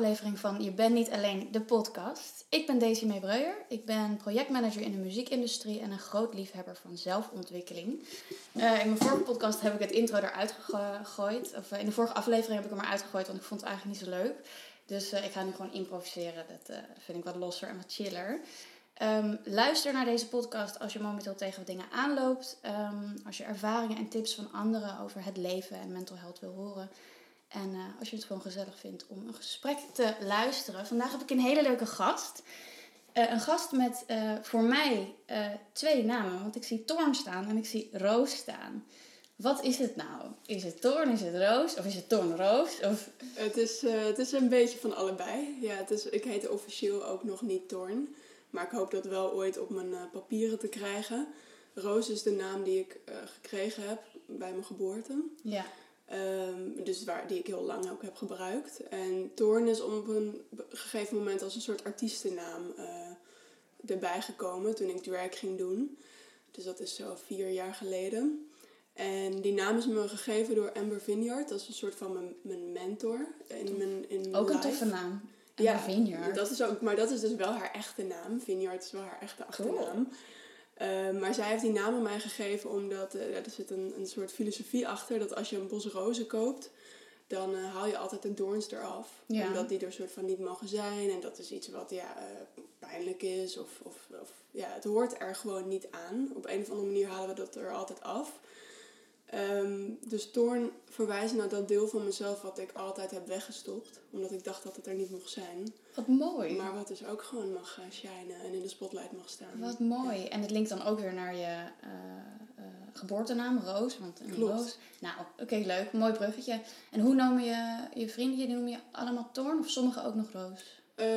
aflevering van Je bent niet alleen, de podcast. Ik ben Daisy Breuer. Ik ben projectmanager in de muziekindustrie en een groot liefhebber van zelfontwikkeling. In mijn vorige podcast heb ik het intro eruit gegooid. Of in de vorige aflevering heb ik hem eruit gegooid, want ik vond het eigenlijk niet zo leuk. Dus ik ga nu gewoon improviseren. Dat vind ik wat losser en wat chiller. Luister naar deze podcast als je momenteel tegen wat dingen aanloopt. Als je ervaringen en tips van anderen over het leven en mental health wil horen. En als je het gewoon gezellig vindt om een gesprek te luisteren. Vandaag heb ik een hele leuke gast. Een gast met voor mij 2 namen. Want ik zie Toorn staan en ik zie Roos staan. Wat is het nou? Is het Toorn, is het Roos? Of is het Toorn Roos? Of... Het is een beetje van allebei. Ja, ik heet officieel ook nog niet Toorn. Maar ik hoop dat wel ooit op mijn papieren te krijgen. Roos is de naam die ik gekregen heb bij mijn geboorte. Ja. Dus die ik heel lang ook heb gebruikt. En Toorn is op een gegeven moment als een soort artiestennaam erbij gekomen toen ik drag ging doen. Dus dat is zo 4 jaar geleden. En die naam is me gegeven door Amber Vineyard. Dat is een soort van mijn mentor. In ook een life. toffe naam. Ja, Vineyard. Maar dat is dus wel haar echte naam. Vineyard is wel haar echte achternaam. Maar zij heeft die naam aan mij gegeven omdat er zit een soort filosofie achter. Dat als je een bos rozen koopt, dan haal je altijd de doorns eraf. Ja. Omdat die er soort van niet mogen zijn. En dat is iets wat pijnlijk is. Of het hoort er gewoon niet aan. Op een of andere manier halen we dat er altijd af. Dus Toorn verwijst naar dat deel van mezelf wat ik altijd heb weggestopt. Omdat ik dacht dat het er niet mocht zijn. Wat mooi. Maar wat dus ook gewoon mag shinen en in de spotlight mag staan. Wat mooi. Ja. En het linkt dan ook weer naar je geboortenaam, Roos. Want een Klopt. Roos. Nou, oké, leuk. Mooi bruggetje. En hoe noemen je vrienden? Die noem je allemaal Toorn of sommigen ook nog Roos?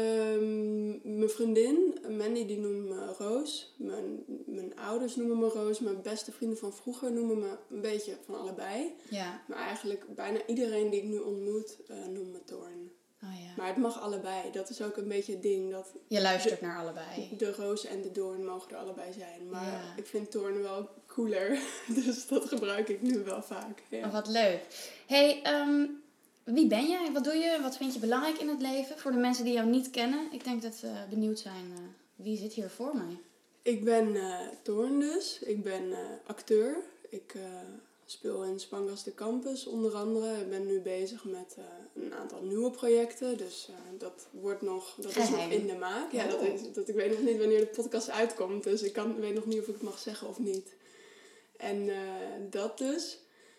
Mijn vriendin, Mandy, die noemt me Roos. Mijn ouders noemen me Roos. Mijn beste vrienden van vroeger noemen me een beetje van allebei. Ja. Maar eigenlijk bijna iedereen die ik nu ontmoet noemt me Toorn. Oh, ja. Maar het mag allebei. Dat is ook een beetje het ding. Dat Je luistert naar allebei. de roos en de doorn mogen er allebei zijn. Maar ja. Ik vind Toorn wel cooler. Dus dat gebruik ik nu wel vaak. Ja. Oh, wat leuk. Hey, wie ben jij? Wat doe je? Wat vind je belangrijk in het leven? Voor de mensen die jou niet kennen. Ik denk dat ze benieuwd zijn. Wie zit hier voor mij? Ik ben Toorn dus. Ik ben acteur. Ik speel in Spangas de Campus onder andere. Ik ben nu bezig met een aantal nieuwe projecten. Dus dat is nog in de maak. Ja, ik weet nog niet wanneer de podcast uitkomt. Dus ik weet nog niet of ik het mag zeggen of niet. En dat dus.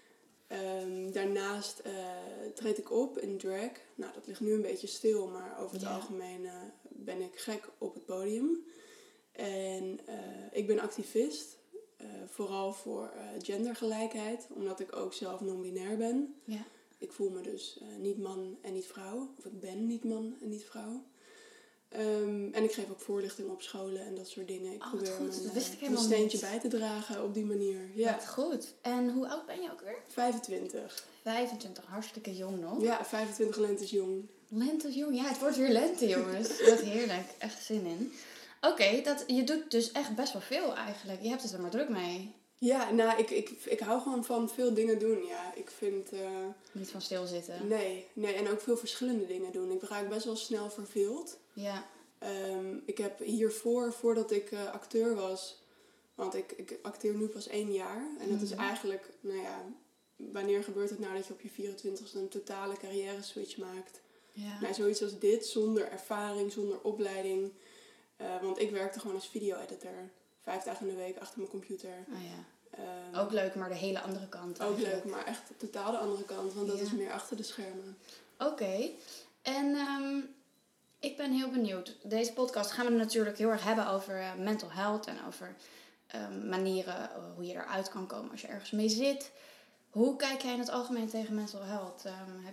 Daarnaast treed ik op in drag. Nou, dat ligt nu een beetje stil, maar over het algemeen ben ik gek op het podium. En ik ben activist, vooral voor gendergelijkheid, omdat ik ook zelf non-binair ben. Ja. Ik voel me dus niet man en niet vrouw, of ik ben niet man en niet vrouw. En ik geef ook voorlichting op scholen en dat soort dingen. Ik probeer mijn steentje bij te dragen op die manier. Ja. Wat goed. En hoe oud ben je ook weer? 25. 25, hartstikke jong nog. Ja, 25 lente is jong. Lente is jong. Ja, het wordt weer lente, jongens. Wat heerlijk. Echt zin in. Oké, je doet dus echt best wel veel eigenlijk. Je hebt het er maar druk mee. Ja, nou, ik hou gewoon van veel dingen doen, ja. Ik vind... Niet van stilzitten. Nee, en ook veel verschillende dingen doen. Ik raak best wel snel verveeld. Ja. Ik heb voordat ik acteur was... Want ik acteer nu pas 1 jaar. En dat is eigenlijk, wanneer gebeurt het nou dat je op je 24ste een totale carrière switch maakt? Ja. Nou, zoiets als dit, zonder ervaring, zonder opleiding. Want ik werkte gewoon als video-editor. 5 dagen in de week achter mijn computer. Oh ja. Ook leuk, maar de hele andere kant. Ook leuk, maar echt totaal de andere kant. Want dat is meer achter de schermen. Oké. En ik ben heel benieuwd. Deze podcast gaan we natuurlijk heel erg hebben over mental health. En over manieren hoe je eruit kan komen als je ergens mee zit. Hoe kijk jij in het algemeen tegen mental health?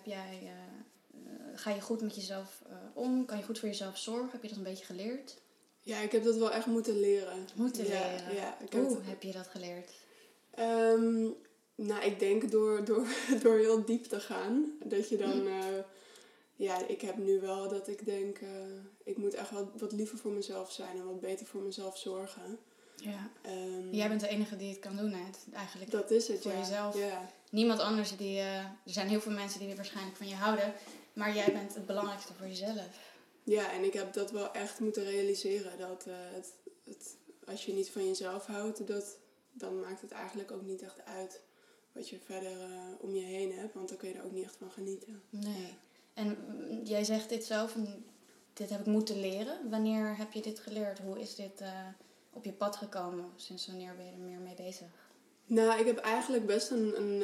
Ga je goed met jezelf om? Kan je goed voor jezelf zorgen? Heb je dat een beetje geleerd? Ja, ik heb dat wel echt moeten leren. Leren? Ja, Hoe heb je dat geleerd? Nou, ik denk door heel diep te gaan. Dat je dan... ik heb nu wel dat ik denk... ik moet echt wat liever voor mezelf zijn. En wat beter voor mezelf zorgen. Ja. Jij bent de enige die het kan doen, hè? Eigenlijk. Dat is het, voor jezelf. Ja. Niemand anders er zijn heel veel mensen die er waarschijnlijk van je houden. Maar jij bent het belangrijkste voor jezelf. Ja, en ik heb dat wel echt moeten realiseren. Dat als je niet van jezelf houdt, dan maakt het eigenlijk ook niet echt uit wat je verder om je heen hebt. Want dan kun je er ook niet echt van genieten. Nee. En jij zegt dit zo, van, dit heb ik moeten leren. Wanneer heb je dit geleerd? Hoe is dit op je pad gekomen? Sinds wanneer ben je er meer mee bezig? Nou, ik heb eigenlijk best een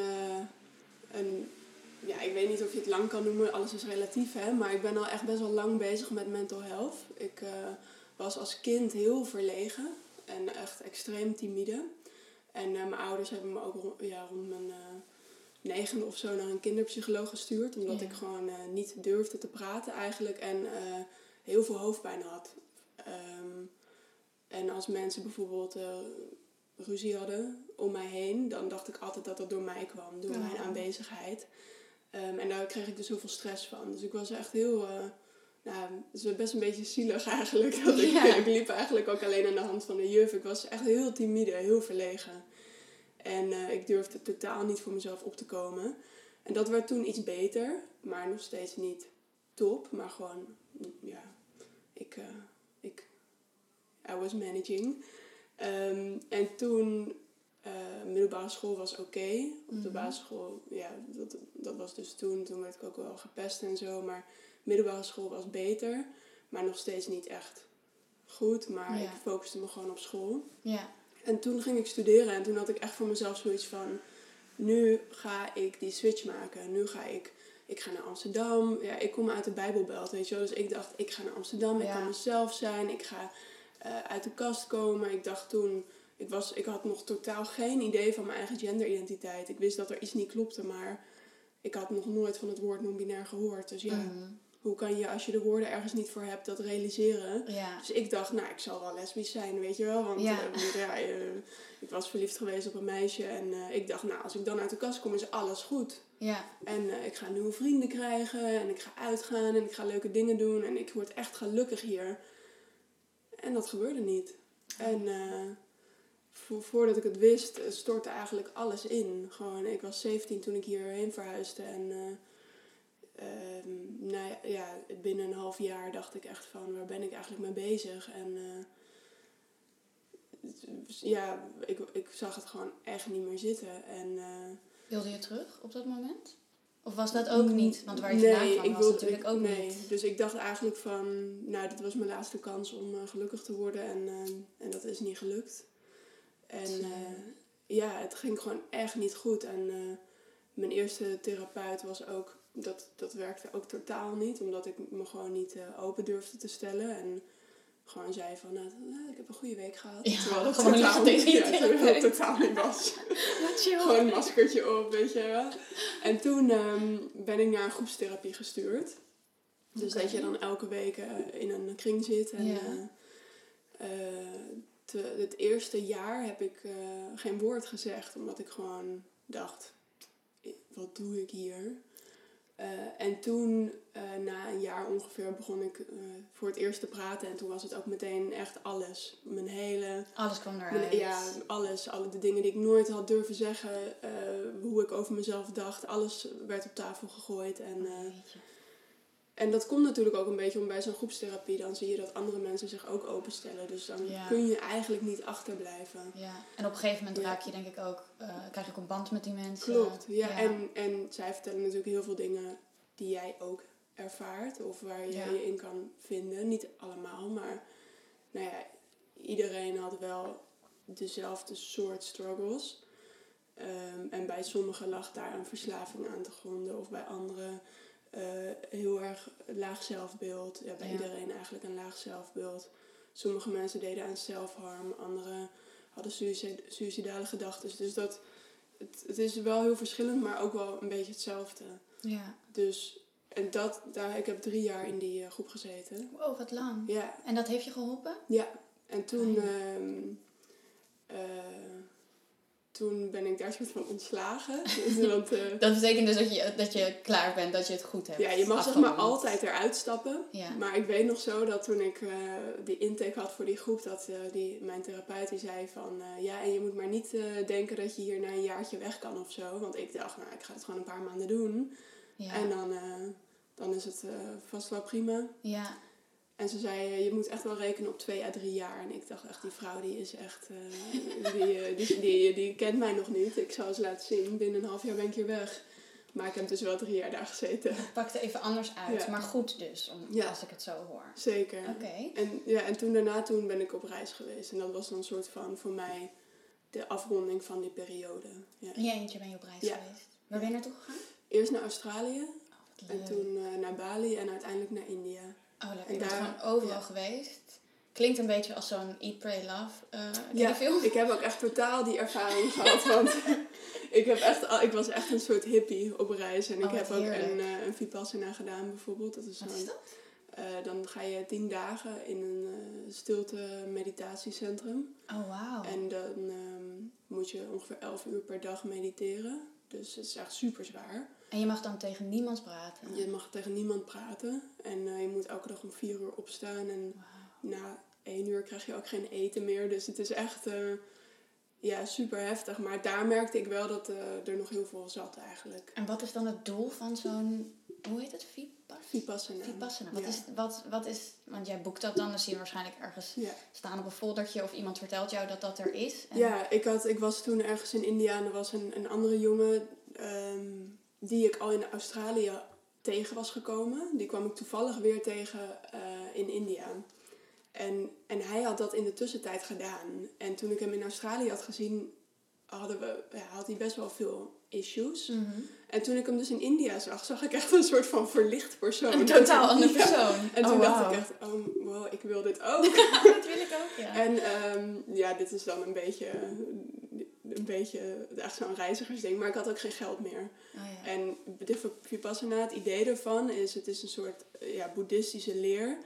ja, ik weet niet of je het lang kan noemen, alles is relatief, hè. Maar ik ben al echt best wel lang bezig met mental health. Ik was als kind heel verlegen en echt extreem timide. En mijn ouders hebben me ook rond mijn 9e of zo naar een kinderpsycholoog gestuurd. Omdat ik gewoon niet durfde te praten eigenlijk en heel veel hoofdpijn had. En als mensen bijvoorbeeld ruzie hadden om mij heen, dan dacht ik altijd dat dat door mij kwam, door mijn aanwezigheid. En daar kreeg ik dus heel veel stress van. Dus ik was echt heel... het is best een beetje zielig eigenlijk. Ik liep eigenlijk ook alleen aan de hand van de juf. Ik was echt heel timide, heel verlegen. En ik durfde totaal niet voor mezelf op te komen. En dat werd toen iets beter. Maar nog steeds niet top. Maar gewoon, ja... I was managing. En toen... middelbare school was oké. Op de basisschool, ja, dat was dus toen. Toen werd ik ook wel gepest en zo. Maar middelbare school was beter. Maar nog steeds niet echt goed. Maar ik focuste me gewoon op school. Ja. En toen ging ik studeren. En toen had ik echt voor mezelf zoiets van... Nu ga ik die switch maken. Nu ga ik ga naar Amsterdam. Ja, ik kom uit de Bijbelbelt, weet je wel. Dus ik dacht, ik ga naar Amsterdam. Ik kan mezelf zijn. Ik ga uit de kast komen. Ik dacht toen... Ik had nog totaal geen idee van mijn eigen genderidentiteit. Ik wist dat er iets niet klopte, maar ik had nog nooit van het woord non-binair gehoord. Dus ja, hoe kan je, als je de woorden ergens niet voor hebt, dat realiseren? Ja. Dus ik dacht, nou, ik zal wel lesbisch zijn, weet je wel. Want ik was verliefd geweest op een meisje. En ik dacht, nou, als ik dan uit de kast kom, is alles goed. Ja. En ik ga nieuwe vrienden krijgen. En ik ga uitgaan. En ik ga leuke dingen doen. En ik word echt gelukkig hier. En dat gebeurde niet. En... voordat ik het wist, stortte eigenlijk alles in. Gewoon, ik was 17 toen ik hierheen verhuisde. En binnen een half jaar dacht ik echt van, waar ben ik eigenlijk mee bezig? En ik zag het gewoon echt niet meer zitten. En, wilde je terug op dat moment? Of was dat ook niet? Want waar je vandaan kwam was natuurlijk ook niet. Dus ik dacht eigenlijk van, nou, dit was mijn laatste kans om gelukkig te worden. En dat is niet gelukt. En het ging gewoon echt niet goed. En mijn eerste therapeut was ook... Dat werkte ook totaal niet. Omdat ik me gewoon niet open durfde te stellen. En gewoon zei van... ik heb een goede week gehad. Ja, terwijl dat totaal niet was. Gewoon een maskertje op, weet je wel. En toen ben ik naar een groepstherapie gestuurd. Dus dat je dan elke week in een kring zit. En het eerste jaar heb ik geen woord gezegd. Omdat ik gewoon dacht, wat doe ik hier? En toen, na een jaar ongeveer, begon ik voor het eerst te praten. En toen was het ook meteen echt alles. Alles kwam eruit. Alles. Alle de dingen die ik nooit had durven zeggen. Hoe ik over mezelf dacht. Alles werd op tafel gegooid. En dat komt natuurlijk ook een beetje om bij zo'n groepstherapie. Dan zie je dat andere mensen zich ook openstellen. Dus dan kun je eigenlijk niet achterblijven. Ja. En op een gegeven moment raak je denk ik ook... krijg je ook een band met die mensen. Klopt, ja. En zij vertellen natuurlijk heel veel dingen die jij ook ervaart. Of waar jij je in kan vinden. Niet allemaal, maar... Nou ja, iedereen had wel dezelfde soort struggles. En bij sommigen lag daar een verslaving aan te gronden. Of bij anderen... heel erg laag zelfbeeld. Ja, bij iedereen eigenlijk een laag zelfbeeld. Sommige mensen deden aan self-harm. Anderen hadden suïcidale gedachten. Dus het is wel heel verschillend, maar ook wel een beetje hetzelfde. Ja. Dus, ik heb 3 jaar in die groep gezeten. Wow, wat lang. Ja. En dat heeft je geholpen? Ja. En toen... Toen ben ik daar soort van ontslagen. Want, dat betekent dus dat je klaar bent, dat je het goed hebt. Ja, je mag zeg maar altijd eruit stappen. Ja. Maar ik weet nog zo dat toen ik die intake had voor die groep... dat mijn therapeut die zei van... en je moet maar niet denken dat je hier na een jaartje weg kan of zo. Want ik dacht, nou, ik ga het gewoon een paar maanden doen. Ja. En dan is het vast wel prima. Ja. En ze zei, je moet echt wel rekenen op 2 à 3 jaar. En ik dacht echt, die vrouw die is echt, die kent mij nog niet. Ik zal eens laten zien, binnen een half jaar ben ik hier weg. Maar ik heb dus wel 3 jaar daar gezeten. Het pakte even anders uit, Ja. maar goed dus, als ik het zo hoor. Zeker. Oké. En toen ben ik op reis geweest. En dat was dan een soort van, voor mij, de afronding van die periode. Ja. In je eentje ben je op reis geweest. Waar ben je naartoe gegaan? Eerst naar Australië. Wat En leuk. toen naar Bali en uiteindelijk naar India. Oh, lekker. En Je bent daar- gewoon overal geweest. Klinkt een beetje als zo'n Eat, Pray, Love. Ken je Ja, die film? ik heb ook echt totaal die ervaring gehad. Want ik was echt een soort hippie op reis. En ik Oh, wat heb ook heerlijk. een Vipassana gedaan bijvoorbeeld. Dat is Wat zo'n, is dat? dan ga je 10 dagen in een stilte meditatiecentrum. Oh, wauw. En dan moet je ongeveer 11 uur per dag mediteren. Dus het is echt super zwaar. En je mag dan tegen niemand praten? Je mag tegen niemand praten. En je moet elke dag om 4 uur opstaan. En na 1 uur krijg je ook geen eten meer. Dus het is echt super heftig. Maar daar merkte ik wel dat er nog heel veel zat eigenlijk. En wat is dan het doel van zo'n... Hoe heet het? Vipassana. Vipassana. Ja. Wat is... Want jij boekt dat dan zie je waarschijnlijk ergens Ja. staan op een foldertje. Of iemand vertelt jou dat dat er is. En... Ja, ik was toen ergens in India en er was een andere jongen die ik al in Australië tegen was gekomen. Die kwam ik toevallig weer tegen in India. En hij had dat in de tussentijd gedaan. En toen ik hem in Australië had gezien, had hij best wel veel issues. Mm-hmm. En toen ik hem dus in India zag ik echt een soort van verlicht persoon. Een totaal andere persoon. En toen dacht ik echt, wow, ik wil dit ook. Dat wil ik ook, ja. En dit is dan een beetje echt zo'n reizigersding. Maar ik had ook geen geld meer. Oh, ja. En de Vipassana, het idee ervan is, het is een soort boeddhistische leer.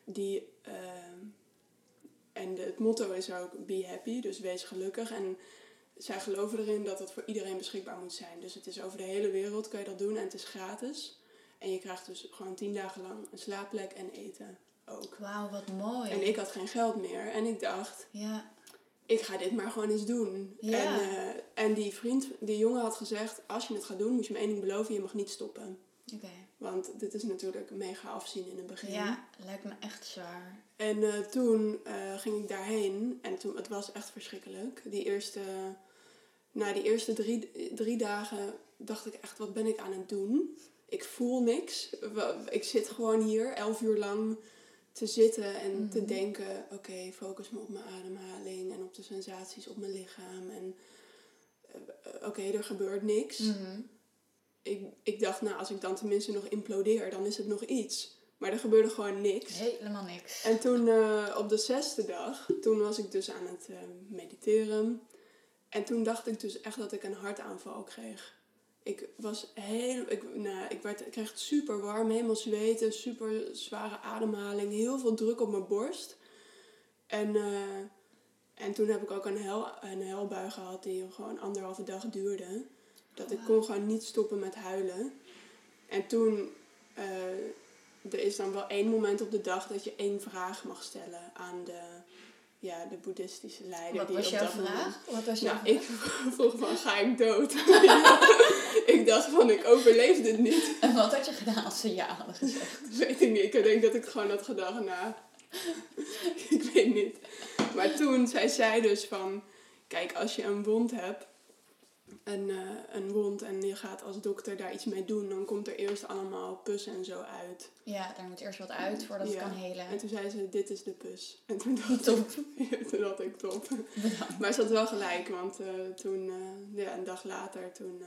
En het motto is ook be happy, dus wees gelukkig. En zij geloven erin dat dat voor iedereen beschikbaar moet zijn. Dus het is over de hele wereld, kan je dat doen en het is gratis. En je krijgt dus gewoon 10 dagen lang een slaapplek en eten ook. Wauw, wat mooi. En ik had geen geld meer en ik dacht, Ja. ik ga dit maar gewoon eens doen. Ja. En die jongen had gezegd, als je het gaat doen, moet je me 1 ding beloven, je mag niet stoppen. Oké. Want dit is natuurlijk mega afzien in het begin. Ja, lijkt me echt zwaar. En toen ging ik daarheen en het was echt verschrikkelijk. Die eerste 3 dagen dacht ik echt, wat ben ik aan het doen? Ik voel niks. Ik zit gewoon hier 11 uur lang te zitten en te denken, oké, focus me op mijn ademhaling en op de sensaties op mijn lichaam. En oké, er gebeurt niks. Mm-hmm. Ik dacht, nou, als ik dan tenminste nog implodeer, dan is het nog iets. Maar er gebeurde gewoon niks. Helemaal niks. En toen op de 6e dag, toen was ik dus aan het mediteren. En toen dacht ik dus echt dat ik een hartaanval kreeg. Ik kreeg het super warm, helemaal zweten, super zware ademhaling, heel veel druk op mijn borst. En toen heb ik ook een huilbui gehad die gewoon 1,5 dag duurde. Dat ik kon gewoon niet stoppen met huilen. En toen, er is dan wel 1 moment op de dag dat je 1 vraag mag stellen aan de boeddhistische leider. Wat was jouw vraag? Ik vroeg van, ga ik dood? Ik dacht van, ik overleef dit niet. En wat had je gedaan als ze ja hadden gezegd? Weet ik niet. Ik denk dat ik gewoon had gedacht, nou, ik weet niet. Maar toen zei zij dus van, kijk, als je een wond hebt, een wond en je gaat als dokter daar iets mee doen, dan komt er eerst allemaal pus en zo uit. Ja, daar moet eerst wat uit voordat het kan helen. En toen zei ze, dit is de pus. En toen dacht ik, top. Bedankt. Maar ze had wel gelijk, want toen, een dag later, toen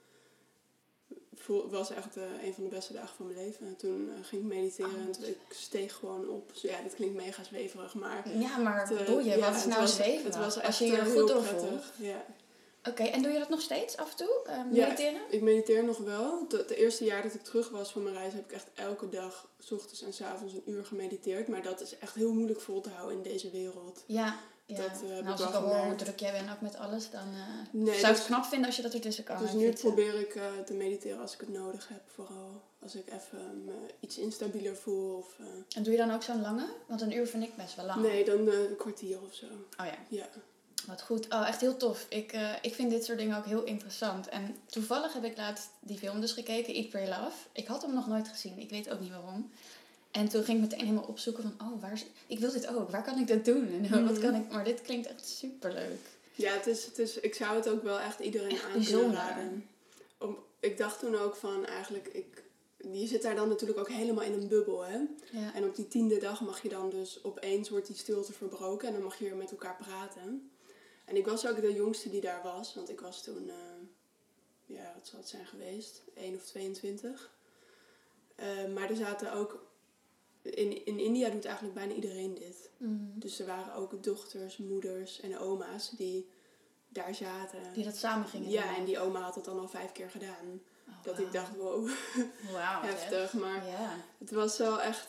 was echt een van de beste dagen van mijn leven. Toen ging ik mediteren en toen, ik steeg gewoon op. Dus, ja, dit klinkt mega zweverig, maar... Ja, maar wat doe je? Wat is nou zweverig? Het was echt als je hier goed door voelt. prettig. Ja. Oké, en doe je dat nog steeds af en toe? Mediteren? Ja, ik mediteer nog wel. Het eerste jaar dat ik terug was van mijn reis heb ik echt elke dag, 's ochtends en 's avonds, 1 uur gemediteerd. Maar dat is echt heel moeilijk vol te houden in deze wereld. Ja. Als ik al hoor hoe druk jij bent ook met alles, dan zou ik het knap vinden als je dat ertussen kan. Dus nu probeer ik te mediteren als ik het nodig heb. Vooral als ik even me iets instabieler voel. En doe je dan ook zo'n lange? Want 1 uur vind ik best wel lang. Nee, dan een kwartier of zo. Oh ja. Ja. Wat goed. Oh, echt heel tof. Ik vind dit soort dingen ook heel interessant. En toevallig heb ik laatst die film dus gekeken, Eat, Pray, Love. Ik had hem nog nooit gezien. Ik weet ook niet waarom. En toen ging ik meteen helemaal opzoeken van, ik wil dit ook. Waar kan ik dat doen? En wat kan ik... Maar dit klinkt echt superleuk. Ja, het is, ik zou het ook wel echt iedereen echt aan bijzonder. kunnen raden. Ik dacht toen ook van eigenlijk, je zit daar dan natuurlijk ook helemaal in een bubbel, hè. Ja. En op die 10e dag mag je dan dus opeens wordt die stilte verbroken en dan mag je weer met elkaar praten. En ik was ook de jongste die daar was, want ik was toen, wat zal het zijn geweest? 1 of 22. Maar er zaten ook, in India doet eigenlijk bijna iedereen dit. Mm. Dus er waren ook dochters, moeders en oma's die daar zaten. Die dat samen gingen doen. Ja, en die oma had het dan al 5 keer gedaan. Oh, dat ik dacht, wow, heftig. Maar het was wel echt,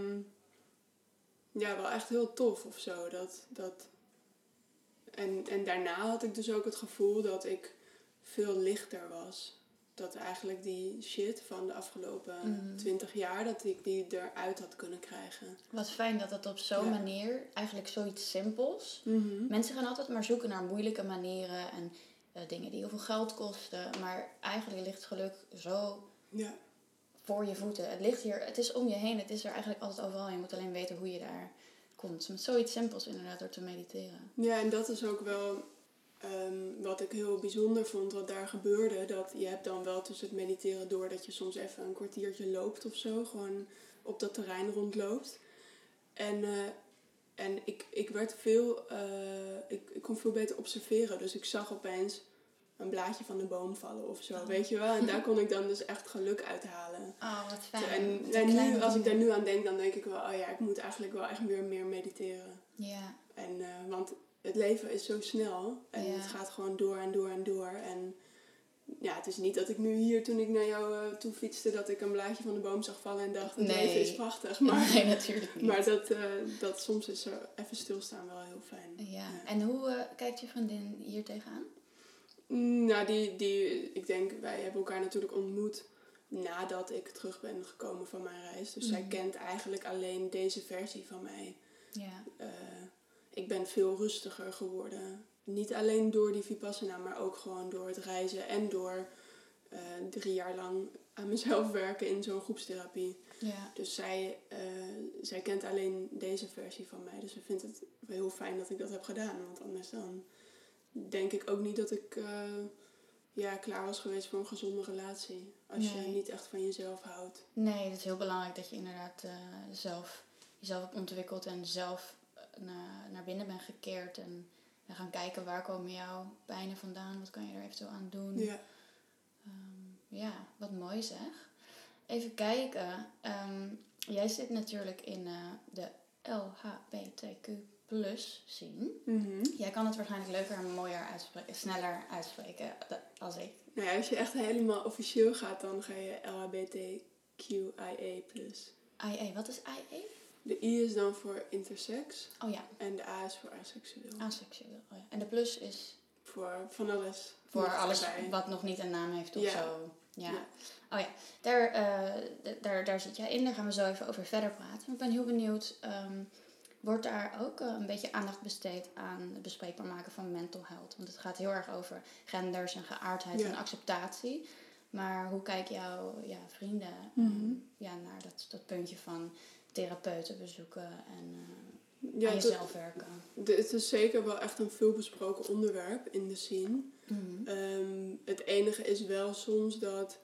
wel echt heel tof of zo. En daarna had ik dus ook het gevoel dat ik veel lichter was. Dat eigenlijk die shit van de afgelopen 20 jaar, dat ik die eruit had kunnen krijgen. Wat fijn dat het op zo'n manier, eigenlijk zoiets simpels. Mm-hmm. Mensen gaan altijd maar zoeken naar moeilijke manieren en dingen die heel veel geld kosten. Maar eigenlijk ligt geluk zo voor je voeten. Het ligt hier, het is om je heen, het is er eigenlijk altijd overal. Je moet alleen weten hoe je daar komt. Met zoiets simpels inderdaad, door te mediteren. Ja, en dat is ook wel wat ik heel bijzonder vond, wat daar gebeurde. Dat je hebt dan wel tussen het mediteren door dat je soms even een kwartiertje loopt of zo. Gewoon op dat terrein rondloopt. En ik werd veel, ik kon veel beter observeren. Dus ik zag opeens een blaadje van de boom vallen of zo, weet je wel. En daar kon ik dan dus echt geluk uithalen. Oh, wat fijn. En nu, als ik daar nu aan denk, dan denk ik wel, ik moet eigenlijk wel echt weer meer mediteren. Ja. En, want het leven is zo snel en het gaat gewoon door en door en door. En ja, het is niet dat ik nu hier, toen ik naar jou toe fietste, dat ik een blaadje van de boom zag vallen en dacht, het leven is prachtig. Maar, nee, natuurlijk niet. Maar dat soms is er even stilstaan wel heel fijn. Ja. En hoe kijkt je vriendin hier tegenaan? Nou, ik denk, wij hebben elkaar natuurlijk ontmoet nadat ik terug ben gekomen van mijn reis. Dus zij kent eigenlijk alleen deze versie van mij. Ja. Ik ben veel rustiger geworden. Niet alleen door die Vipassana, maar ook gewoon door het reizen en door 3 jaar lang aan mezelf werken in zo'n groepstherapie. Ja. Dus zij kent alleen deze versie van mij. Dus ze vindt het heel fijn dat ik dat heb gedaan. Want anders dan denk ik ook niet dat ik klaar was geweest voor een gezonde relatie. Als je niet echt van jezelf houdt. Nee, het is heel belangrijk dat je inderdaad zelf jezelf hebt ontwikkeld en zelf naar binnen bent gekeerd. En gaan kijken waar komen jouw pijnen vandaan. Wat kan je er eventueel aan doen. Ja. Wat mooi zeg. Even kijken. Jij zit natuurlijk in de LHBTQ plus scene. Mm-hmm. Jij kan het waarschijnlijk leuker en mooier uitspreken, sneller uitspreken als ik. Nou ja, als je echt helemaal officieel gaat, dan ga je LHBTQIA+. IA, wat is IA? De I is dan voor intersex. Oh ja. En de A is voor aseksueel. Aseksueel, oh ja. En de plus is? Voor van alles. Voor alles wat nog niet een naam heeft of zo. Ja. Oh ja, daar zit jij in. Daar gaan we zo even over verder praten. Ik ben heel benieuwd. Wordt daar ook een beetje aandacht besteed aan het bespreekbaar maken van mental health? Want het gaat heel erg over genders en geaardheid en acceptatie. Maar hoe kijken jouw vrienden naar dat puntje van therapeuten bezoeken en aan jezelf werken? Het is zeker wel echt een veelbesproken onderwerp in de scene. Mm-hmm. Het enige is wel soms dat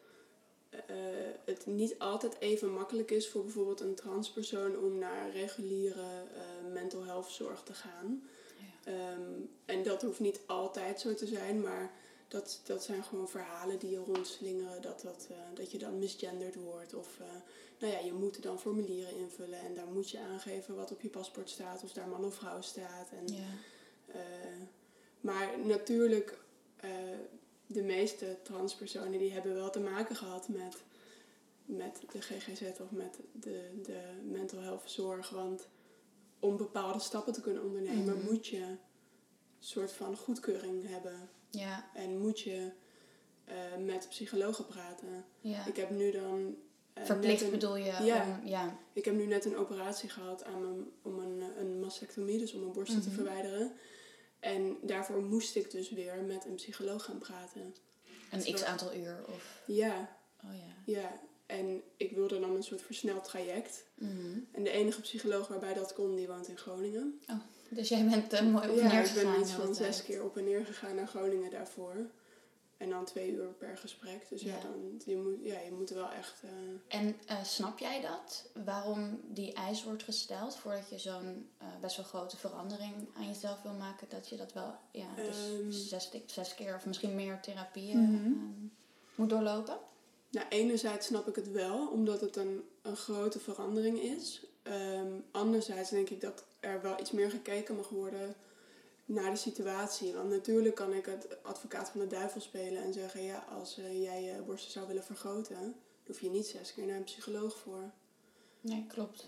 het niet altijd even makkelijk is voor bijvoorbeeld een transpersoon om naar reguliere mental health zorg te gaan. Ja. En dat hoeft niet altijd zo te zijn, maar dat zijn gewoon verhalen die je rondslingeren, dat je dan misgenderd wordt. Of je moet dan formulieren invullen en daar moet je aangeven wat op je paspoort staat, of daar man of vrouw staat. En, maar natuurlijk, de meeste transpersonen die hebben wel te maken gehad met de GGZ of met de mental health zorg. Want om bepaalde stappen te kunnen ondernemen moet je een soort van goedkeuring hebben. Ja. En moet je met psychologen praten. Ja. Ik heb nu dan... verplicht bedoel je? Ik heb nu net een operatie gehad om een mastectomie, dus om mijn borsten te verwijderen. En daarvoor moest ik dus weer met een psycholoog gaan praten. Een x-aantal uur? Of... Ja. Oh ja. Ja. En ik wilde dan een soort versneld traject. Mm-hmm. En de enige psycholoog waarbij dat kon, die woont in Groningen. Oh, dus jij bent mooi op en neer gegaan? Ja, ik ben iets van 6 keer op en neer gegaan naar Groningen daarvoor. En dan 2 uur per gesprek. Dus je moet wel echt... En snap jij dat? Waarom die eis wordt gesteld voordat je zo'n best wel grote verandering aan jezelf wil maken? Dat je dat wel, dus 6 keer of misschien meer therapieën moet doorlopen? Nou, enerzijds snap ik het wel, omdat het een grote verandering is. Anderzijds denk ik dat er wel iets meer gekeken mag worden naar de situatie. Want natuurlijk kan ik het advocaat van de duivel spelen en zeggen... ja, als jij je borsten zou willen vergroten... dan hoef je niet 6 keer naar een psycholoog voor. Nee, klopt.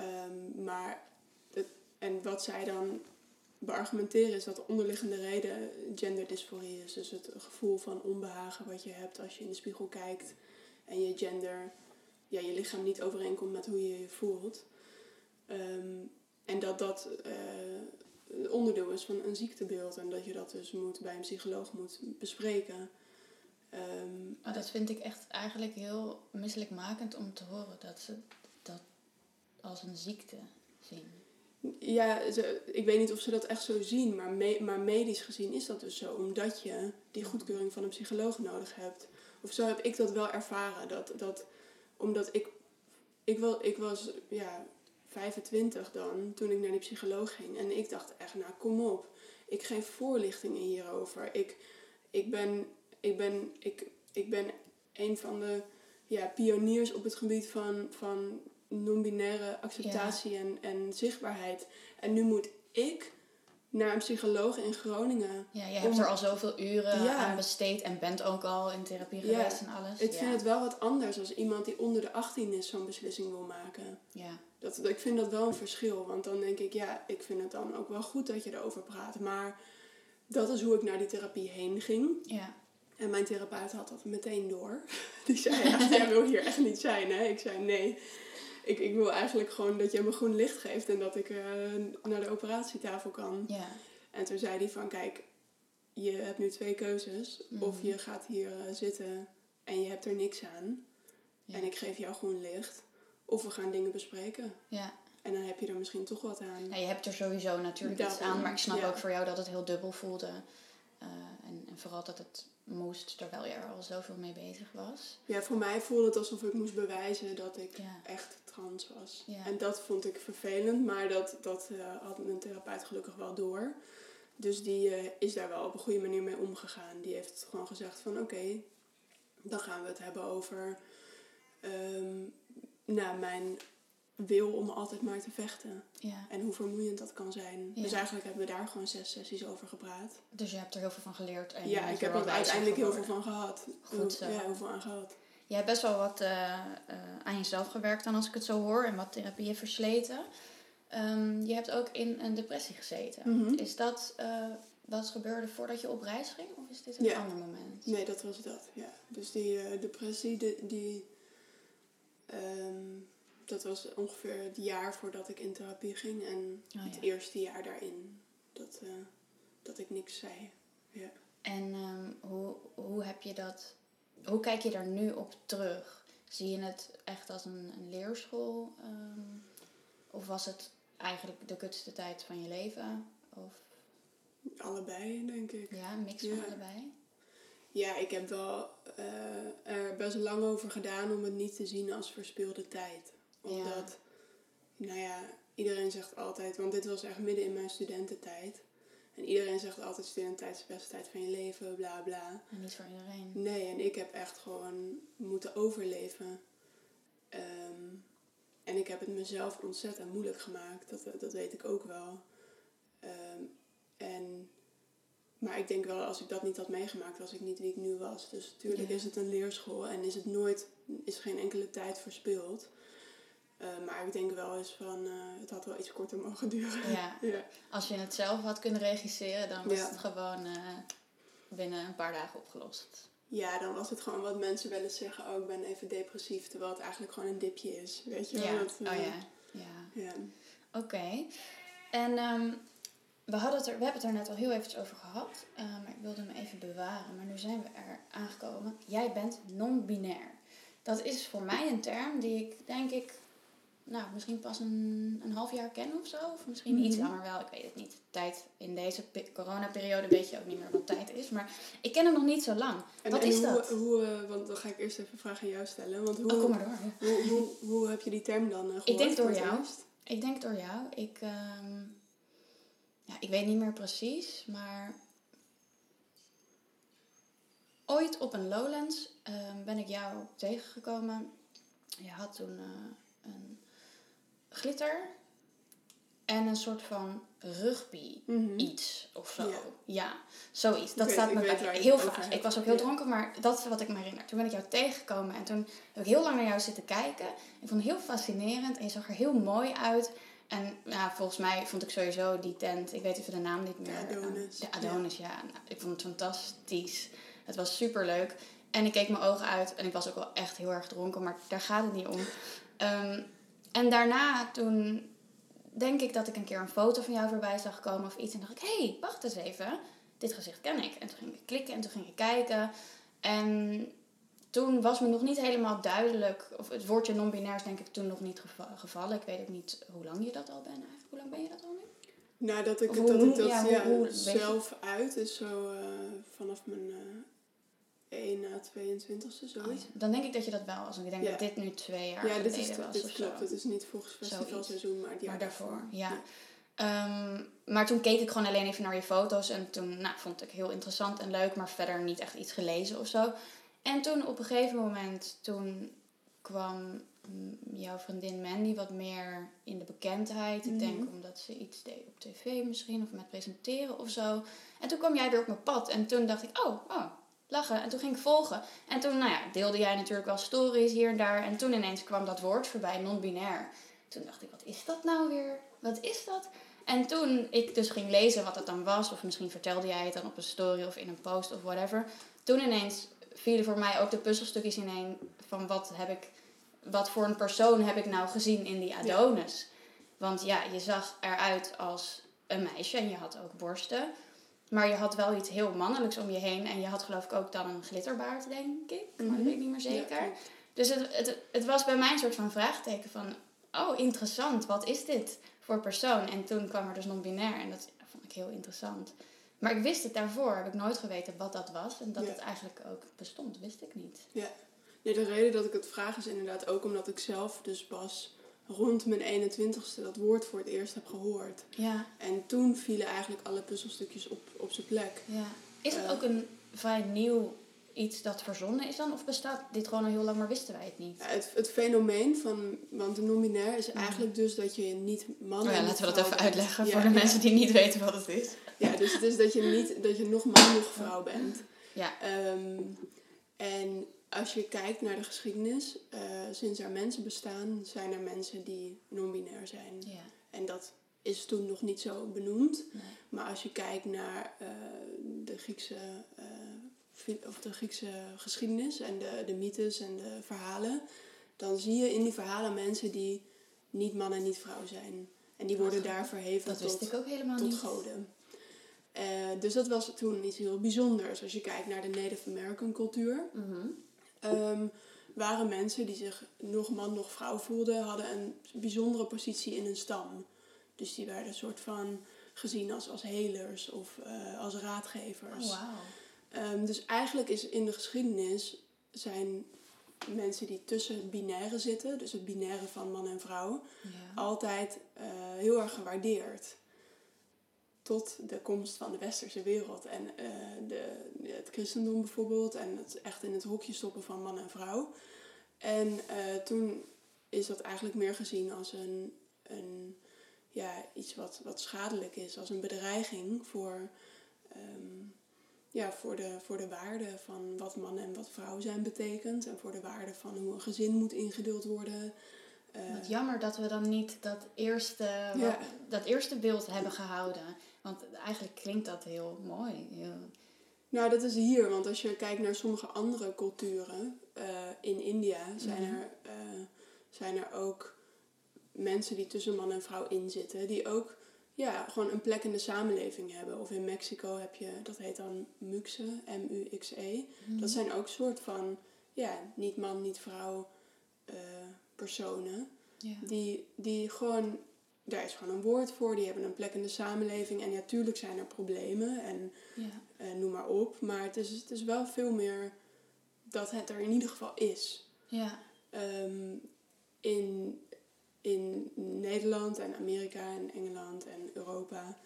En wat zij dan beargumenteren is dat de onderliggende reden genderdysforie is. Dus het gevoel van onbehagen wat je hebt als je in de spiegel kijkt... en je gender, je lichaam niet overeenkomt met hoe je je voelt. En dat onderdeel is van een ziektebeeld. En dat je dat dus bij een psycholoog moet bespreken. Dat vind ik echt eigenlijk heel misselijkmakend om te horen. Dat ze dat als een ziekte zien. Ja, ik weet niet of ze dat echt zo zien. Maar medisch gezien is dat dus zo. Omdat je die goedkeuring van een psycholoog nodig hebt. Of zo heb ik dat wel ervaren. Omdat ik was 25 dan, toen ik naar die psycholoog ging. En ik dacht echt, nou kom op. Ik geef voorlichtingen hierover. Ik ben een van de pioniers op het gebied van non-binaire acceptatie en zichtbaarheid. En nu moet ik naar een psycholoog in Groningen. Ja, je hebt er al zoveel uren aan besteed en bent ook al in therapie geweest en alles. Ik vind het wel wat anders als iemand die onder de 18 is zo'n beslissing wil maken. Ja. Ik vind dat wel een verschil. Want dan denk ik, ik vind het dan ook wel goed dat je erover praat. Maar dat is hoe ik naar die therapie heen ging. Ja. En mijn therapeut had dat meteen door. Die zei echt, jij wil hier echt niet zijn, hè? Ik zei, nee. Ik wil eigenlijk gewoon dat je me groen licht geeft en dat ik naar de operatietafel kan. Ja. En toen zei hij van, kijk, je hebt nu 2 keuzes. Of je gaat hier zitten en je hebt er niks aan. Ja. En ik geef jou groen licht. Of we gaan dingen bespreken. Ja. En dan heb je er misschien toch wat aan. Ja, je hebt er sowieso natuurlijk iets aan. Maar ik snap ook voor jou dat het heel dubbel voelde. En vooral dat het moest, terwijl je er al zoveel mee bezig was. Ja, voor mij voelde het alsof ik moest bewijzen dat ik echt trans was. Ja. En dat vond ik vervelend, maar dat had mijn therapeut gelukkig wel door. Dus die is daar wel op een goede manier mee omgegaan. Die heeft gewoon gezegd van oké, dan gaan we het hebben over mijn wil om altijd maar te vechten. Ja. En hoe vermoeiend dat kan zijn. Ja. Dus eigenlijk hebben we daar gewoon 6 sessies over gepraat. Dus je hebt er heel veel van geleerd. En ja, ik heb er uiteindelijk heel veel van gehad. Goed zo. Ja, heel veel aan gehad. Je hebt best wel wat aan jezelf gewerkt dan als ik het zo hoor. En wat therapieën versleten. Je hebt ook in een depressie gezeten. Mm-hmm. Is dat wat gebeurde voordat je op reis ging? Of is dit een ander moment? Nee, dat was dat. Ja. Dus die depressie, dat was ongeveer het jaar voordat ik in therapie ging. En het eerste jaar daarin dat ik niks zei. Ja. En hoe heb je dat... Hoe kijk je daar nu op terug? Zie je het echt als een leerschool? Of was het eigenlijk de kutste tijd van je leven? Of... Allebei, denk ik. Ja, een mix van allebei? Ja, ik heb wel er best lang over gedaan om het niet te zien als verspilde tijd. Omdat, iedereen zegt altijd... Want dit was echt midden in mijn studententijd. En iedereen zegt altijd studententijd is de beste tijd van je leven, bla bla. En niet voor iedereen. Nee, en ik heb echt gewoon moeten overleven. En ik heb het mezelf ontzettend moeilijk gemaakt. Dat weet ik ook wel. Maar ik denk wel, als ik dat niet had meegemaakt, was ik niet wie ik nu was. Dus natuurlijk is het een leerschool en is geen enkele tijd verspild. Maar ik denk wel eens van, het had wel iets korter mogen duren. Ja. Ja. Als je het zelf had kunnen regisseren, dan was het gewoon binnen een paar dagen opgelost. Ja, dan was het gewoon wat mensen wel eens zeggen, oh ik ben even depressief, terwijl het eigenlijk gewoon een dipje is. Weet je? Ja, ja. Oké. En we hebben het er net al heel eventjes over gehad. Maar ik wilde hem even bewaren. Maar nu zijn we er aangekomen. Jij bent non-binair. Dat is voor mij een term die ik denk ik... Nou, misschien pas een half jaar ken of zo. Of misschien iets langer wel. Ik weet het niet. Tijd in deze coronaperiode weet je ook niet meer wat tijd is. Maar ik ken hem nog niet zo lang. Wat is dat? Want dan ga ik eerst even een vraag aan jou stellen. Want kom maar door. Hoe heb je die term dan gehoord? Ik denk door jou. Ik weet niet meer precies. Maar ooit op een Lowlands ben ik jou tegengekomen. Je had toen... een glitter en een soort van rugby iets of zo. Ja, zoiets. Dat staat me bij heel vaak. Ik was ook heel dronken, maar dat is wat ik me herinner. Toen ben ik jou tegengekomen en toen heb ik heel lang naar jou zitten kijken. Ik vond het heel fascinerend en je zag er heel mooi uit. En volgens mij vond ik sowieso die tent, ik weet even de naam niet meer. De Adonis, ja. Nou, ik vond het fantastisch. Het was superleuk. En ik keek mijn ogen uit en ik was ook wel echt heel erg dronken, maar daar gaat het niet om. En daarna, toen denk ik dat ik een keer een foto van jou voorbij zag komen of iets. En dacht ik, hé, wacht eens even. Dit gezicht ken ik. En toen ging ik klikken en toen ging ik kijken. En toen was me nog niet helemaal duidelijk. Of het woordje non-binair is denk ik toen nog niet gevallen. Ik weet ook niet hoe lang je dat al bent eigenlijk. Hoe lang ben je dat al nu? Nou, dat ik zelf uit is zo vanaf mijn 1 na 22e, zoiets. Dan denk ik dat je dat wel was. Want ik denk dat dit nu 2 jaar geleden was. Dit klopt. Het is niet volgens festivalseizoen, maar het jaar daarvoor. Ja. Maar toen keek ik gewoon alleen even naar je foto's. En toen vond ik heel interessant en leuk. Maar verder niet echt iets gelezen of zo. En toen op een gegeven moment, toen kwam jouw vriendin Mandy wat meer in de bekendheid. Ik denk omdat ze iets deed op tv misschien. Of met presenteren of zo. En toen kwam jij weer op mijn pad. En toen dacht ik, oh, lachen. En toen ging ik volgen. En toen, deelde jij natuurlijk wel stories hier en daar. En toen ineens kwam dat woord voorbij, non-binair. Toen dacht ik, wat is dat nou weer? Wat is dat? En toen ik dus ging lezen wat het dan was. Of misschien vertelde jij het dan op een story of in een post of whatever. Toen ineens vielen voor mij ook de puzzelstukjes ineen. Van wat voor een persoon heb ik nou gezien in die Adonis? Ja. Want je zag eruit als een meisje. En je had ook borsten. Maar je had wel iets heel mannelijks om je heen. En je had geloof ik ook dan een glitterbaard, denk ik. Maar dat weet ik niet meer zeker. Ja, dus het was bij mij een soort van vraagteken van... Oh, interessant. Wat is dit voor persoon? En toen kwam er dus non-binair. En dat vond ik heel interessant. Maar ik wist het daarvoor. Heb ik nooit geweten wat dat was. En dat het eigenlijk ook bestond. Wist ik niet. Ja. Nee, de reden dat ik het vraag is inderdaad ook omdat ik zelf dus pas... rond mijn 21ste dat woord voor het eerst heb gehoord. Ja. En toen vielen eigenlijk alle puzzelstukjes op zijn plek. Ja. Is het ook een vrij nieuw iets dat verzonnen is dan? Of bestaat dit gewoon al heel lang, maar wisten wij het niet? Ja, het fenomeen van... Want de non-binair is eigenlijk dus dat je niet man en laten we dat even uitleggen voor de mensen die niet weten wat het is. Ja, dus het is dat je nog man, nog vrouw bent. Ja. En... Als je kijkt naar de geschiedenis, sinds er mensen bestaan, zijn er mensen die non-binair zijn. Ja. En dat is toen nog niet zo benoemd. Nee. Maar als je kijkt naar de Griekse geschiedenis en de mythes en de verhalen, dan zie je in die verhalen mensen die niet man en niet vrouw zijn. En die worden daar verheven tot goden. Dus dat was toen iets heel bijzonders. Als je kijkt naar de Native American cultuur... waren mensen die zich nog man nog vrouw voelden, hadden een bijzondere positie in een stam. Dus die werden een soort van gezien als helers of als raadgevers. Oh, wow. Dus eigenlijk is in de geschiedenis zijn mensen die tussen het binaire zitten, dus het binaire van man en vrouw, altijd heel erg gewaardeerd. Tot de komst van de westerse wereld en het christendom bijvoorbeeld. En het echt in het hokje stoppen van man en vrouw. En toen is dat eigenlijk meer gezien als iets wat schadelijk is. Als een bedreiging voor de waarde van wat man en wat vrouw zijn betekent. En voor de waarde van hoe een gezin moet ingedeeld worden. Wat jammer dat we dan niet dat eerste beeld hebben gehouden. Want eigenlijk klinkt dat heel mooi. Nou, dat is hier. Want als je kijkt naar sommige andere culturen in India... zijn er ook mensen die tussen man en vrouw inzitten... die ook gewoon een plek in de samenleving hebben. Of in Mexico heb je, dat heet dan MUXE, M-U-X-E. Dat zijn ook soort van, niet man, niet vrouw personen. Ja. Die gewoon, daar is gewoon een woord voor. Die hebben een plek in de samenleving. En natuurlijk zijn er problemen en noem maar op. Maar het is wel veel meer dat het er in ieder geval is. Ja. In Nederland en Amerika en Engeland en Europa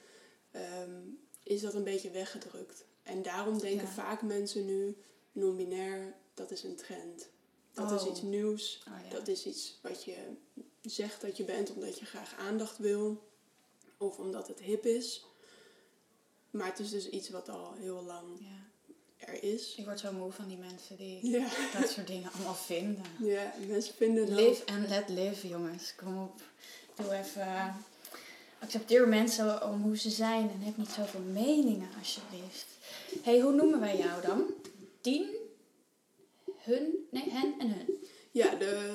is dat een beetje weggedrukt. En daarom denken vaak mensen nu, non-binair, dat is een trend. Dat is iets nieuws. Dat is iets wat je zegt dat je bent omdat je graag aandacht wil. Of omdat het hip is. Maar het is dus iets wat al heel lang er is. Ik word zo moe van die mensen die dat soort dingen allemaal vinden. Ja, mensen vinden Live and let live, jongens. Kom op. Doe even... Accepteer mensen om hoe ze zijn en heb niet zoveel meningen, alsjeblieft. Hey, hoe noemen wij jou dan? Dien? Hun? Nee, hen en hun. Ja,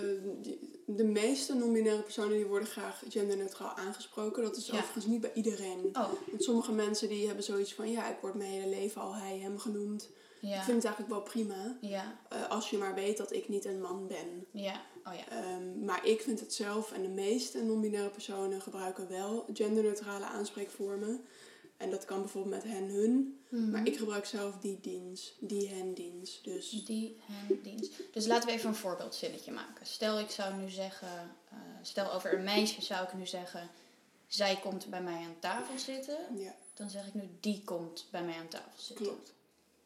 de meeste non-binaire personen die worden graag genderneutraal aangesproken. Dat is overigens niet bij iedereen. Want sommige mensen die hebben zoiets van, ik word mijn hele leven al hij, hem genoemd. Ja. Ik vind het eigenlijk wel prima. Ja. Als je maar weet dat ik niet een man ben. Ja. Maar ik vind het zelf en de meeste non-binaire personen gebruiken wel genderneutrale aanspreekvormen. En dat kan bijvoorbeeld met hen, hun. Mm-hmm. Maar ik gebruik zelf die, diens. Die, hen, diens. Dus. Die, hen, diens. Dus laten we even een voorbeeldzinnetje maken. Stel, ik zou nu zeggen... stel, over een meisje zou ik nu zeggen... Zij komt bij mij aan tafel zitten. Ja. Dan zeg ik nu, die komt bij mij aan tafel zitten. Klopt.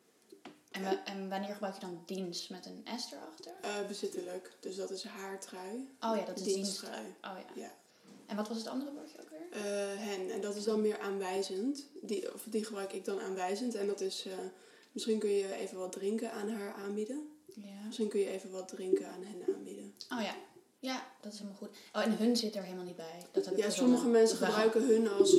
En wanneer gebruik je dan dienst met een S erachter? Bezittelijk. Dus dat is haar trui. Oh ja, dat is diensttrui. Ja. En wat was het andere woordje ook weer? Hen. En dat is dan meer aanwijzend. Die gebruik ik dan aanwijzend. En dat is... misschien kun je even wat drinken aan haar aanbieden. Ja. Misschien kun je even wat drinken aan hen aanbieden. Oh ja. Ja, dat is helemaal goed. Oh, en hun zit er helemaal niet bij. Dat heb ik sommige mensen gebruiken hun als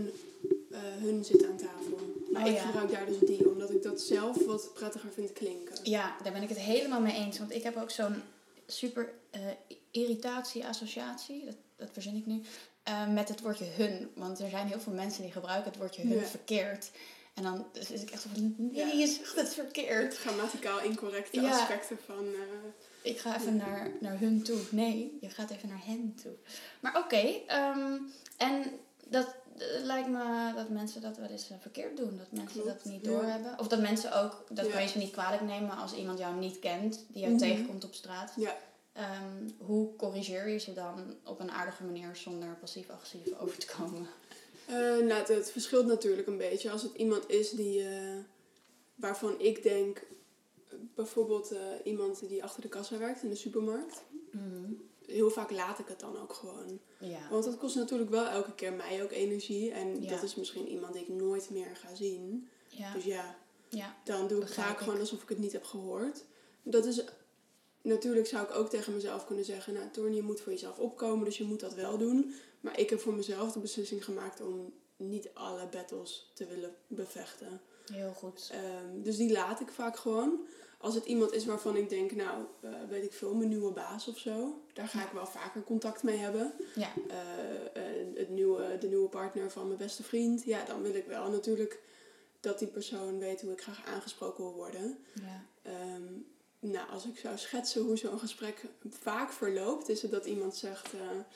hun zit aan tafel. Maar ik gebruik daar dus die, omdat ik dat zelf wat prettiger vind klinken. Ja, daar ben ik het helemaal mee eens. Want ik heb ook zo'n super irritatie-associatie, dat verzin ik nu, met het woordje hun. Want er zijn heel veel mensen die gebruiken het woordje hun verkeerd. En dan is ik echt zo van, nee, je zegt het verkeerd. Het grammaticaal incorrecte aspecten van... Ik ga even naar hun toe. Nee, je gaat even naar hen toe. Maar oké, en dat lijkt me dat mensen dat wel eens verkeerd doen. Dat mensen dat niet doorhebben. Of dat mensen ook, dat kan je ze niet kwalijk nemen als iemand jou niet kent, die jou tegenkomt op straat. Ja. Hoe corrigeer je ze dan op een aardige manier zonder passief-agressief over te komen? Het verschilt natuurlijk een beetje. Als het iemand is die waarvan ik denk... Bijvoorbeeld iemand die achter de kassa werkt in de supermarkt. Mm. Heel vaak laat ik het dan ook gewoon. Ja. Want dat kost natuurlijk wel elke keer mij ook energie. En dat is misschien iemand die ik nooit meer ga zien. Ja. Dus dan doe ik vaak gewoon alsof ik het niet heb gehoord. Dat is... Natuurlijk zou ik ook tegen mezelf kunnen zeggen... Nou, Toorn, je moet voor jezelf opkomen, dus je moet dat wel doen. Maar ik heb voor mezelf de beslissing gemaakt om niet alle battles te willen bevechten. Heel goed. Dus die laat ik vaak gewoon. Als het iemand is waarvan ik denk, weet ik veel, mijn nieuwe baas of zo. Daar ga ik wel vaker contact mee hebben. Ja. De nieuwe partner van mijn beste vriend. Ja, dan wil ik wel natuurlijk dat die persoon weet hoe ik graag aangesproken wil worden. Ja. Als ik zou schetsen hoe zo'n gesprek vaak verloopt, is het dat iemand zegt,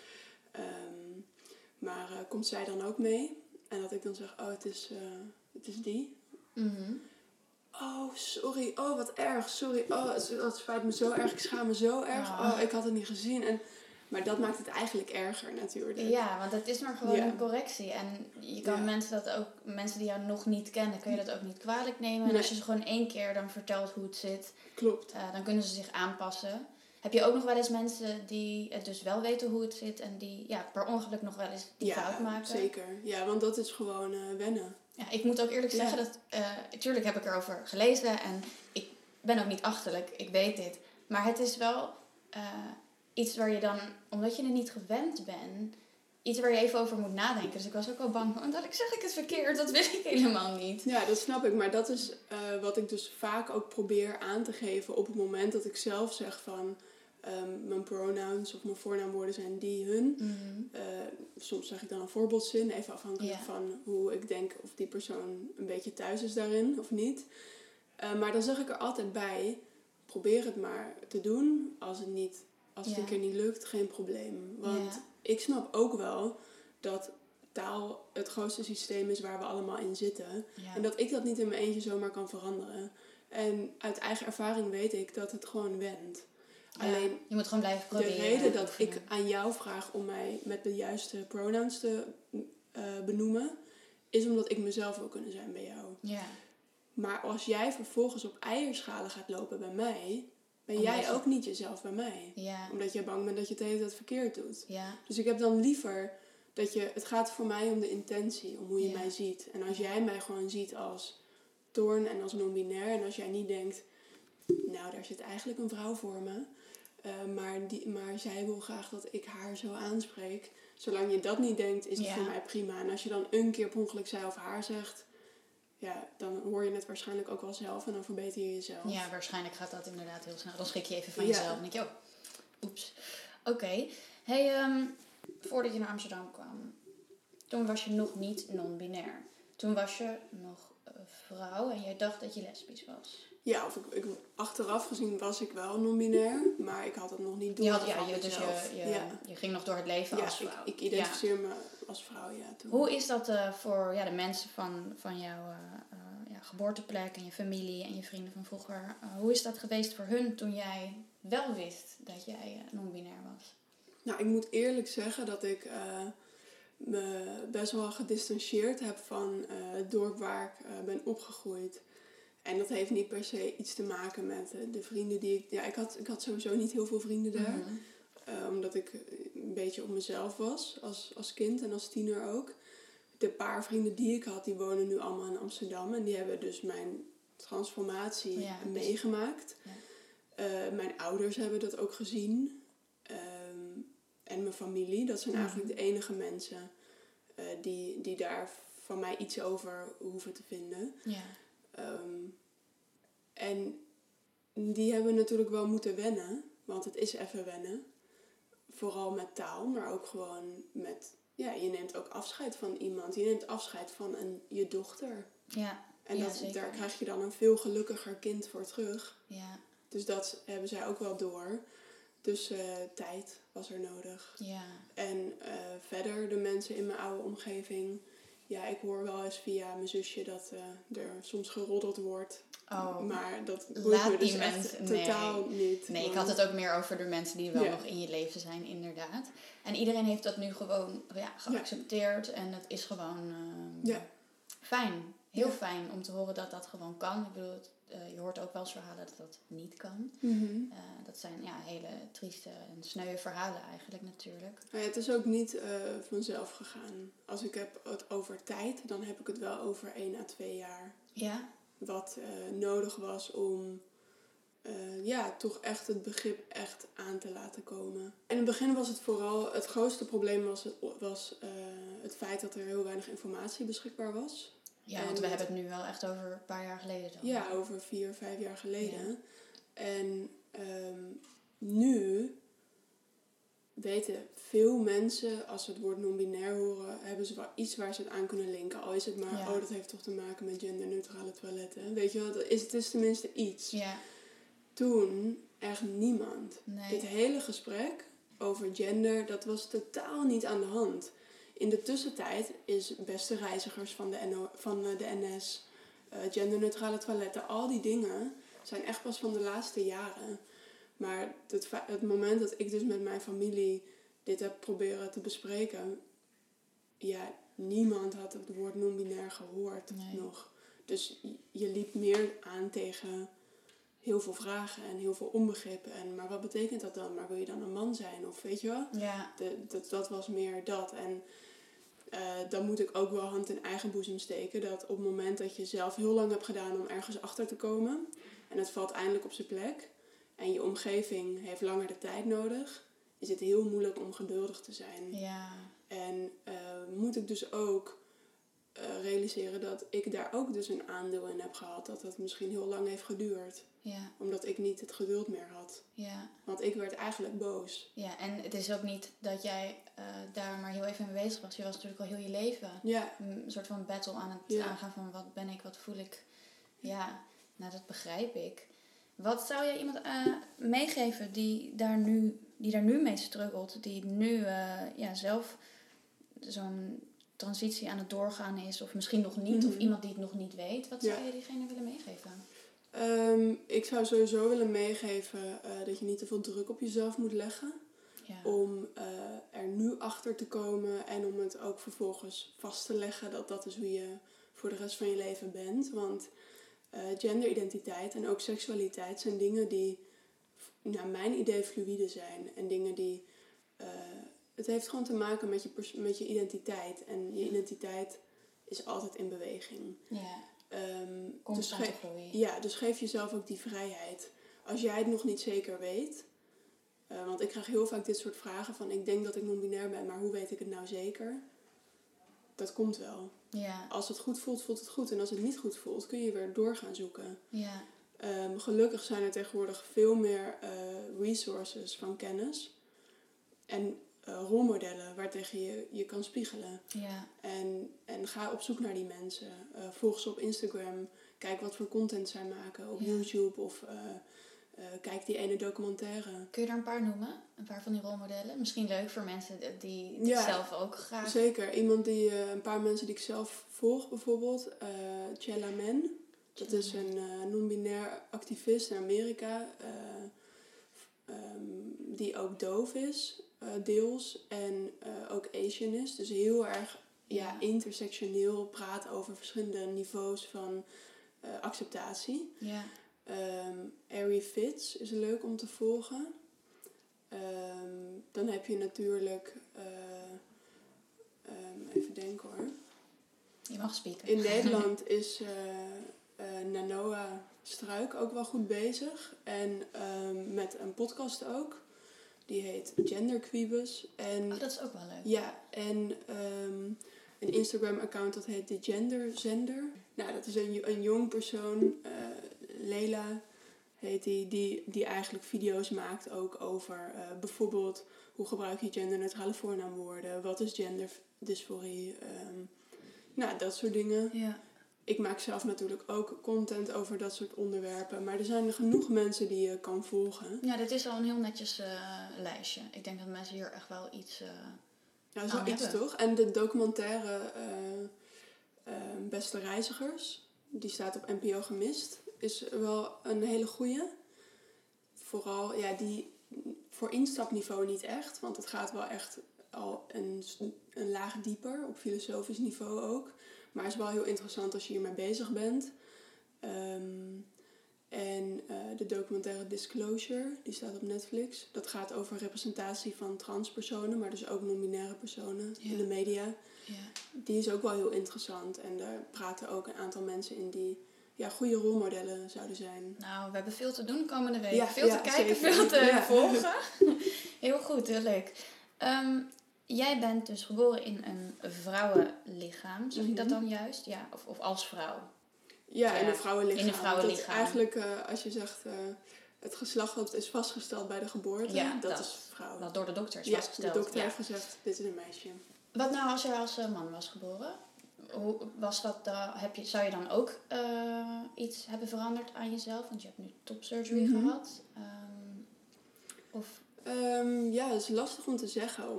komt zij dan ook mee? En dat ik dan zeg, het is die. Mm-hmm. Oh, sorry. Oh, wat erg. Sorry. Oh, het spijt me zo erg. Ik schaam me zo erg. Oh, ik had het niet gezien. Maar dat maakt het eigenlijk erger natuurlijk. Ja, want het is maar gewoon een correctie. En je kan mensen die jou nog niet kennen, kun je dat ook niet kwalijk nemen. En als je ze gewoon 1 keer dan vertelt hoe het zit, klopt. Dan kunnen ze zich aanpassen. Heb je ook nog wel eens mensen die het dus wel weten hoe het zit en die per ongeluk nog wel eens die fout maken? Ja, zeker. Ja, want dat is gewoon wennen. Ja, ik moet ook eerlijk zeggen dat... Tuurlijk heb ik erover gelezen en ik ben ook niet achterlijk. Ik weet dit. Maar het is wel iets waar je dan... Omdat je er niet gewend bent... Iets waar je even over moet nadenken. Dus ik was ook wel bang van... Zeg ik het verkeerd? Dat wil ik helemaal niet. Ja, dat snap ik. Maar dat is wat ik dus vaak ook probeer aan te geven... op het moment dat ik zelf zeg van... Mijn pronouns of mijn voornaamwoorden zijn die, hun. Soms zeg ik dan een voorbeeldzin, even afhankelijk van hoe ik denk of die persoon een beetje thuis is daarin of niet. Maar dan zeg ik er altijd bij, probeer het maar te doen. Als het een keer niet lukt, geen probleem. Want ik snap ook wel dat taal het grootste systeem is waar we allemaal in zitten. Ja. En dat ik dat niet in mijn eentje zomaar kan veranderen. En uit eigen ervaring weet ik dat het gewoon went. Ja, alleen, je moet gewoon blijven proberen. De reden dat ik aan jou vraag om mij met de juiste pronouns te benoemen, is omdat ik mezelf wil kunnen zijn bij jou. Ja. Maar als jij vervolgens op eierschalen gaat lopen bij mij, ben jij ook niet jezelf bij mij. Ja. Omdat jij bang bent dat je het de hele tijd verkeerd doet. Ja. Dus ik heb dan liever dat het gaat voor mij om de intentie, om hoe je mij ziet. En als jij mij gewoon ziet als Toorn en als non-binair, en als jij niet denkt, nou, daar zit eigenlijk een vrouw voor me, maar zij wil graag dat ik haar zo aanspreek. Zolang je dat niet denkt, is het voor mij prima. En als je dan een keer per ongeluk zij of haar zegt, ja, dan hoor je het waarschijnlijk ook wel zelf en dan verbeter je jezelf. Ja, waarschijnlijk gaat dat inderdaad heel snel. Dan schrik je even van jezelf en denk je, oeps. Oké. Hey, voordat je naar Amsterdam kwam, toen was je nog niet non-binair. Toen was je nog vrouw en jij dacht dat je lesbisch was. Ja, of ik achteraf gezien was ik wel non-binair, maar ik had het nog niet door. Je ging nog door het leven als vrouw. Ik identificeer me als vrouw, toen. Hoe is dat voor de mensen van jouw geboorteplek en je familie en je vrienden van vroeger? Hoe is dat geweest voor hun toen jij wel wist dat jij non-binair was? Nou, ik moet eerlijk zeggen dat ik me best wel gedistanceerd heb van het dorp waar ik ben opgegroeid. En dat heeft niet per se iets te maken met de vrienden die ik... Ja, ik had sowieso niet heel veel vrienden daar. Mm-hmm. Omdat ik een beetje op mezelf was als kind en als tiener ook. De paar vrienden die ik had, die wonen nu allemaal in Amsterdam. En die hebben dus mijn transformatie meegemaakt. Ja. Mijn ouders hebben dat ook gezien. En mijn familie. Dat zijn eigenlijk de enige mensen die daar van mij iets over hoeven te vinden. Ja. En die hebben natuurlijk wel moeten wennen. Want het is even wennen. Vooral met taal, maar ook gewoon met... Ja, je neemt ook afscheid van iemand. Je neemt afscheid van je dochter. Ja. En daar krijg je dan een veel gelukkiger kind voor terug. Ja. Dus dat hebben zij ook wel door. Dus tijd was er nodig. Ja. En verder de mensen in mijn oude omgeving... Ja, ik hoor wel eens via mijn zusje dat er soms geroddeld wordt. Oh, maar dat boeit me dus echt totaal niet. Nee, ik had het ook meer over de mensen die wel nog in je leven zijn, inderdaad. En iedereen heeft dat nu gewoon geaccepteerd. Ja. En het is gewoon fijn. Heel fijn om te horen dat dat gewoon kan. Ik bedoel, je hoort ook wel eens verhalen dat dat niet kan. Mm-hmm. Dat zijn hele trieste en sneuwe verhalen eigenlijk natuurlijk. Ja, het is ook niet vanzelf gegaan. Als ik heb het over tijd, dan heb ik het wel over 1 à 2 jaar. Ja. Wat nodig was om toch echt het begrip echt aan te laten komen. In het begin was het vooral, het grootste probleem was het feit dat er heel weinig informatie beschikbaar was. Ja, want we hebben het nu wel echt over een paar jaar geleden dan. Ja, over 4, 5 jaar geleden. Ja. En nu weten veel mensen, als ze het woord non-binair horen, hebben ze wel iets waar ze het aan kunnen linken. Al is het maar, dat heeft toch te maken met genderneutrale toiletten. Weet je wel, het is tenminste iets. Ja. Toen echt niemand. Nee. Dit hele gesprek over gender, dat was totaal niet aan de hand. In de tussentijd is beste reizigers van de NS, genderneutrale toiletten, al die dingen zijn echt pas van de laatste jaren. Maar het moment dat ik dus met mijn familie dit heb proberen te bespreken, ja, niemand had het woord non-binair gehoord nog. Dus je liep meer aan tegen heel veel vragen en heel veel onbegrip. Maar wat betekent dat dan? Maar wil je dan een man zijn? Of weet je wel? Ja. Dat was meer dat. En dan moet ik ook wel hand in eigen boezem steken. Dat op het moment dat je zelf heel lang hebt gedaan om ergens achter te komen. En het valt eindelijk op zijn plek. En je omgeving heeft langer de tijd nodig. Is het heel moeilijk om geduldig te zijn. Ja. En moet ik dus ook realiseren dat ik daar ook dus een aandeel in heb gehad. Dat het misschien heel lang heeft geduurd. Ja. Omdat ik niet het geduld meer had. Ja. Want ik werd eigenlijk boos. Ja, en het is ook niet dat jij daar maar heel even mee bezig was. Je was natuurlijk al heel je leven een soort van battle aan het aangaan van wat ben ik, wat voel ik. Ja, nou dat begrijp ik. Wat zou jij iemand meegeven die daar nu mee struggelt? Die nu zelf zo'n transitie aan het doorgaan is. Of misschien nog niet. Of iemand die het nog niet weet. Wat zou je diegene willen meegeven? Ik zou sowieso willen meegeven dat je niet te veel druk op jezelf moet leggen. Ja. Om er nu achter te komen en om het ook vervolgens vast te leggen dat is hoe je voor de rest van je leven bent. Want genderidentiteit en ook seksualiteit zijn dingen die naar mijn idee fluïde zijn. En dingen die... het heeft gewoon te maken met je identiteit. En je identiteit is altijd in beweging. Ja. Constante groei. Ja, dus geef jezelf ook die vrijheid. Als jij het nog niet zeker weet... want ik krijg heel vaak dit soort vragen van... ik denk dat ik non-binair ben, maar hoe weet ik het nou zeker? Dat komt wel. Ja. Als het goed voelt, voelt het goed. En als het niet goed voelt, kun je weer door gaan zoeken. Ja. Gelukkig zijn er tegenwoordig veel meer resources van kennis. En rolmodellen waartegen je kan spiegelen. Ja. En ga op zoek naar die mensen. Volg ze op Instagram. Kijk wat voor content zij maken op YouTube. Of kijk die ene documentaire. Kun je er een paar noemen? Een paar van die rolmodellen? Misschien leuk voor mensen die zelf ook graag... Zeker. Een paar mensen die ik zelf volg bijvoorbeeld. Chella Men. Dat is een non-binair activist in Amerika. Die ook doof is. Deels. En ook Asian is. Dus heel erg intersectioneel praat over verschillende niveaus van acceptatie. Ja. Ari Fitz is leuk om te volgen. Dan heb je natuurlijk... even denken hoor. Je mag spieken. In Nederland is Nanoa Struik ook wel goed bezig. En met een podcast ook. Die heet Genderquibus. Dat is ook wel leuk. Ja, en een Instagram-account dat heet The Genderzender. Nou, dat is een jong persoon, Leila heet die eigenlijk video's maakt ook over bijvoorbeeld hoe gebruik je genderneutrale voornaamwoorden, wat is genderdysforie, dat soort dingen. Ja. Ik maak zelf natuurlijk ook content over dat soort onderwerpen. Maar er zijn genoeg mensen die je kan volgen. Ja, dit is al een heel netjes lijstje. Ik denk dat mensen hier echt wel iets dat is wel iets toch? En de documentaire Beste Reizigers, die staat op NPO Gemist, is wel een hele goeie. Vooral, die voor instapniveau niet echt. Want het gaat wel echt al een laag dieper, op filosofisch niveau ook. Maar het is wel heel interessant als je hiermee bezig bent. De documentaire Disclosure, die staat op Netflix. Dat gaat over representatie van transpersonen, maar dus ook non-binaire personen in de media. Ja. Die is ook wel heel interessant. En daar praten ook een aantal mensen in die goede rolmodellen zouden zijn. Nou, we hebben veel te doen komende week. Ja, veel te kijken, zeker. Veel te volgen. Heel goed, heel leuk. Jij bent dus geboren in een vrouwenlichaam. Zeg ik dat dan juist? Ja, of als vrouw? Ja, in een vrouwenlichaam. In een vrouwenlichaam. Dat eigenlijk, als je zegt, het geslacht is vastgesteld bij de geboorte. Ja, dat is vrouw. Wat door de dokter is vastgesteld. De dokter heeft gezegd, dit is een meisje. Wat nou als je als man was geboren? Hoe was dat? Zou je dan ook iets hebben veranderd aan jezelf? Want je hebt nu topsurgery gehad. Het is lastig om te zeggen.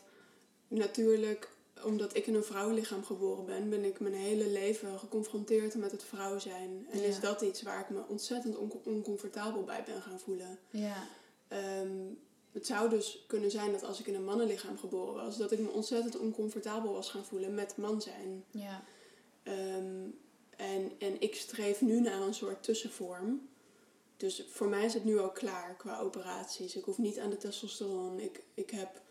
Omdat ik in een vrouwenlichaam geboren ben ik mijn hele leven geconfronteerd met het vrouw zijn. En is dat iets waar ik me ontzettend oncomfortabel bij ben gaan voelen. Ja. Het zou dus kunnen zijn dat als ik in een mannenlichaam geboren was, dat ik me ontzettend oncomfortabel was gaan voelen met man zijn. Ja. En ik streef nu naar een soort tussenvorm. Dus voor mij is het nu al klaar qua operaties. Ik hoef niet aan de testosteron. Ik heb...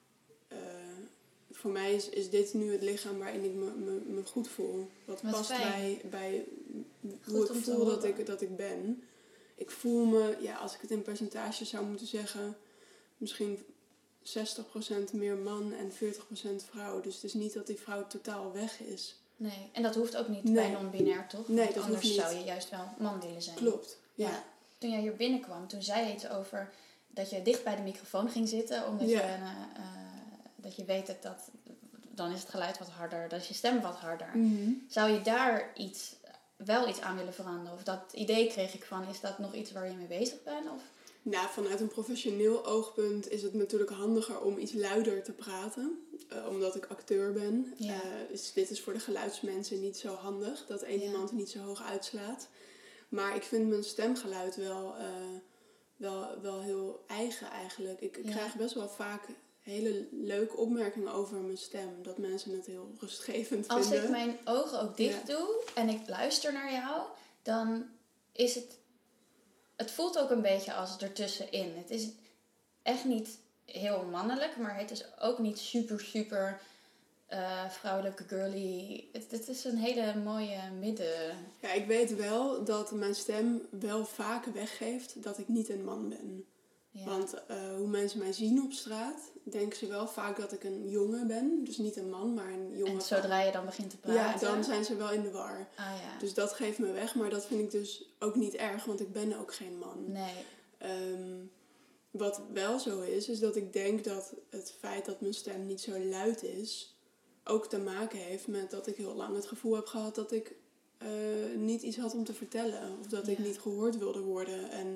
voor mij is dit nu het lichaam waarin ik me goed voel. Wat past bij hoe ik voel dat ik ben. Ik voel me, als ik het in percentages zou moeten zeggen, misschien 60% meer man en 40% vrouw. Dus het is niet dat die vrouw totaal weg is. Nee, en dat hoeft ook niet Nee. bij non-binair, toch? Nee, Want dat anders hoeft niet. zou je juist wel man willen zijn. Klopt, ja. Ja. Toen jij hier binnenkwam, toen zei je iets over dat je dicht bij de microfoon ging zitten. Omdat dat je weet dat dan is het geluid wat harder, dan is je stem wat harder. Mm-hmm. Zou je daar wel iets aan willen veranderen? Of dat idee kreeg ik van, is dat nog iets waar je mee bezig bent? Of? Nou, vanuit een professioneel oogpunt is het natuurlijk handiger om iets luider te praten. Omdat ik acteur ben. Ja. Dus dit is voor de geluidsmensen niet zo handig. Dat één iemand niet zo hoog uitslaat. Maar ik vind mijn stemgeluid wel heel eigen eigenlijk. Ik krijg best wel vaak hele leuke opmerkingen over mijn stem. Dat mensen het heel rustgevend Als vinden. ik mijn ogen ook dicht doe en ik luister naar jou, dan is het... Het voelt ook een beetje als ertussenin. Het is echt niet heel mannelijk, maar het is ook niet super vrouwelijke girly. Het is een hele mooie midden. Ja, ik weet wel dat mijn stem wel vaak weggeeft dat ik niet een man ben. Ja. Want hoe mensen mij zien op straat, denken ze wel vaak dat ik een jongen ben. Dus niet een man, maar een jongen. En zodra je dan begint te praten... Ja, dan zijn ze wel in de war. Ah, ja. Dus dat geeft me weg, maar dat vind ik dus ook niet erg, want ik ben ook geen man. Nee. Wat wel zo is dat ik denk dat het feit dat mijn stem niet zo luid is, ook te maken heeft met dat ik heel lang het gevoel heb gehad dat ik niet iets had om te vertellen. Of dat ik niet gehoord wilde worden. En,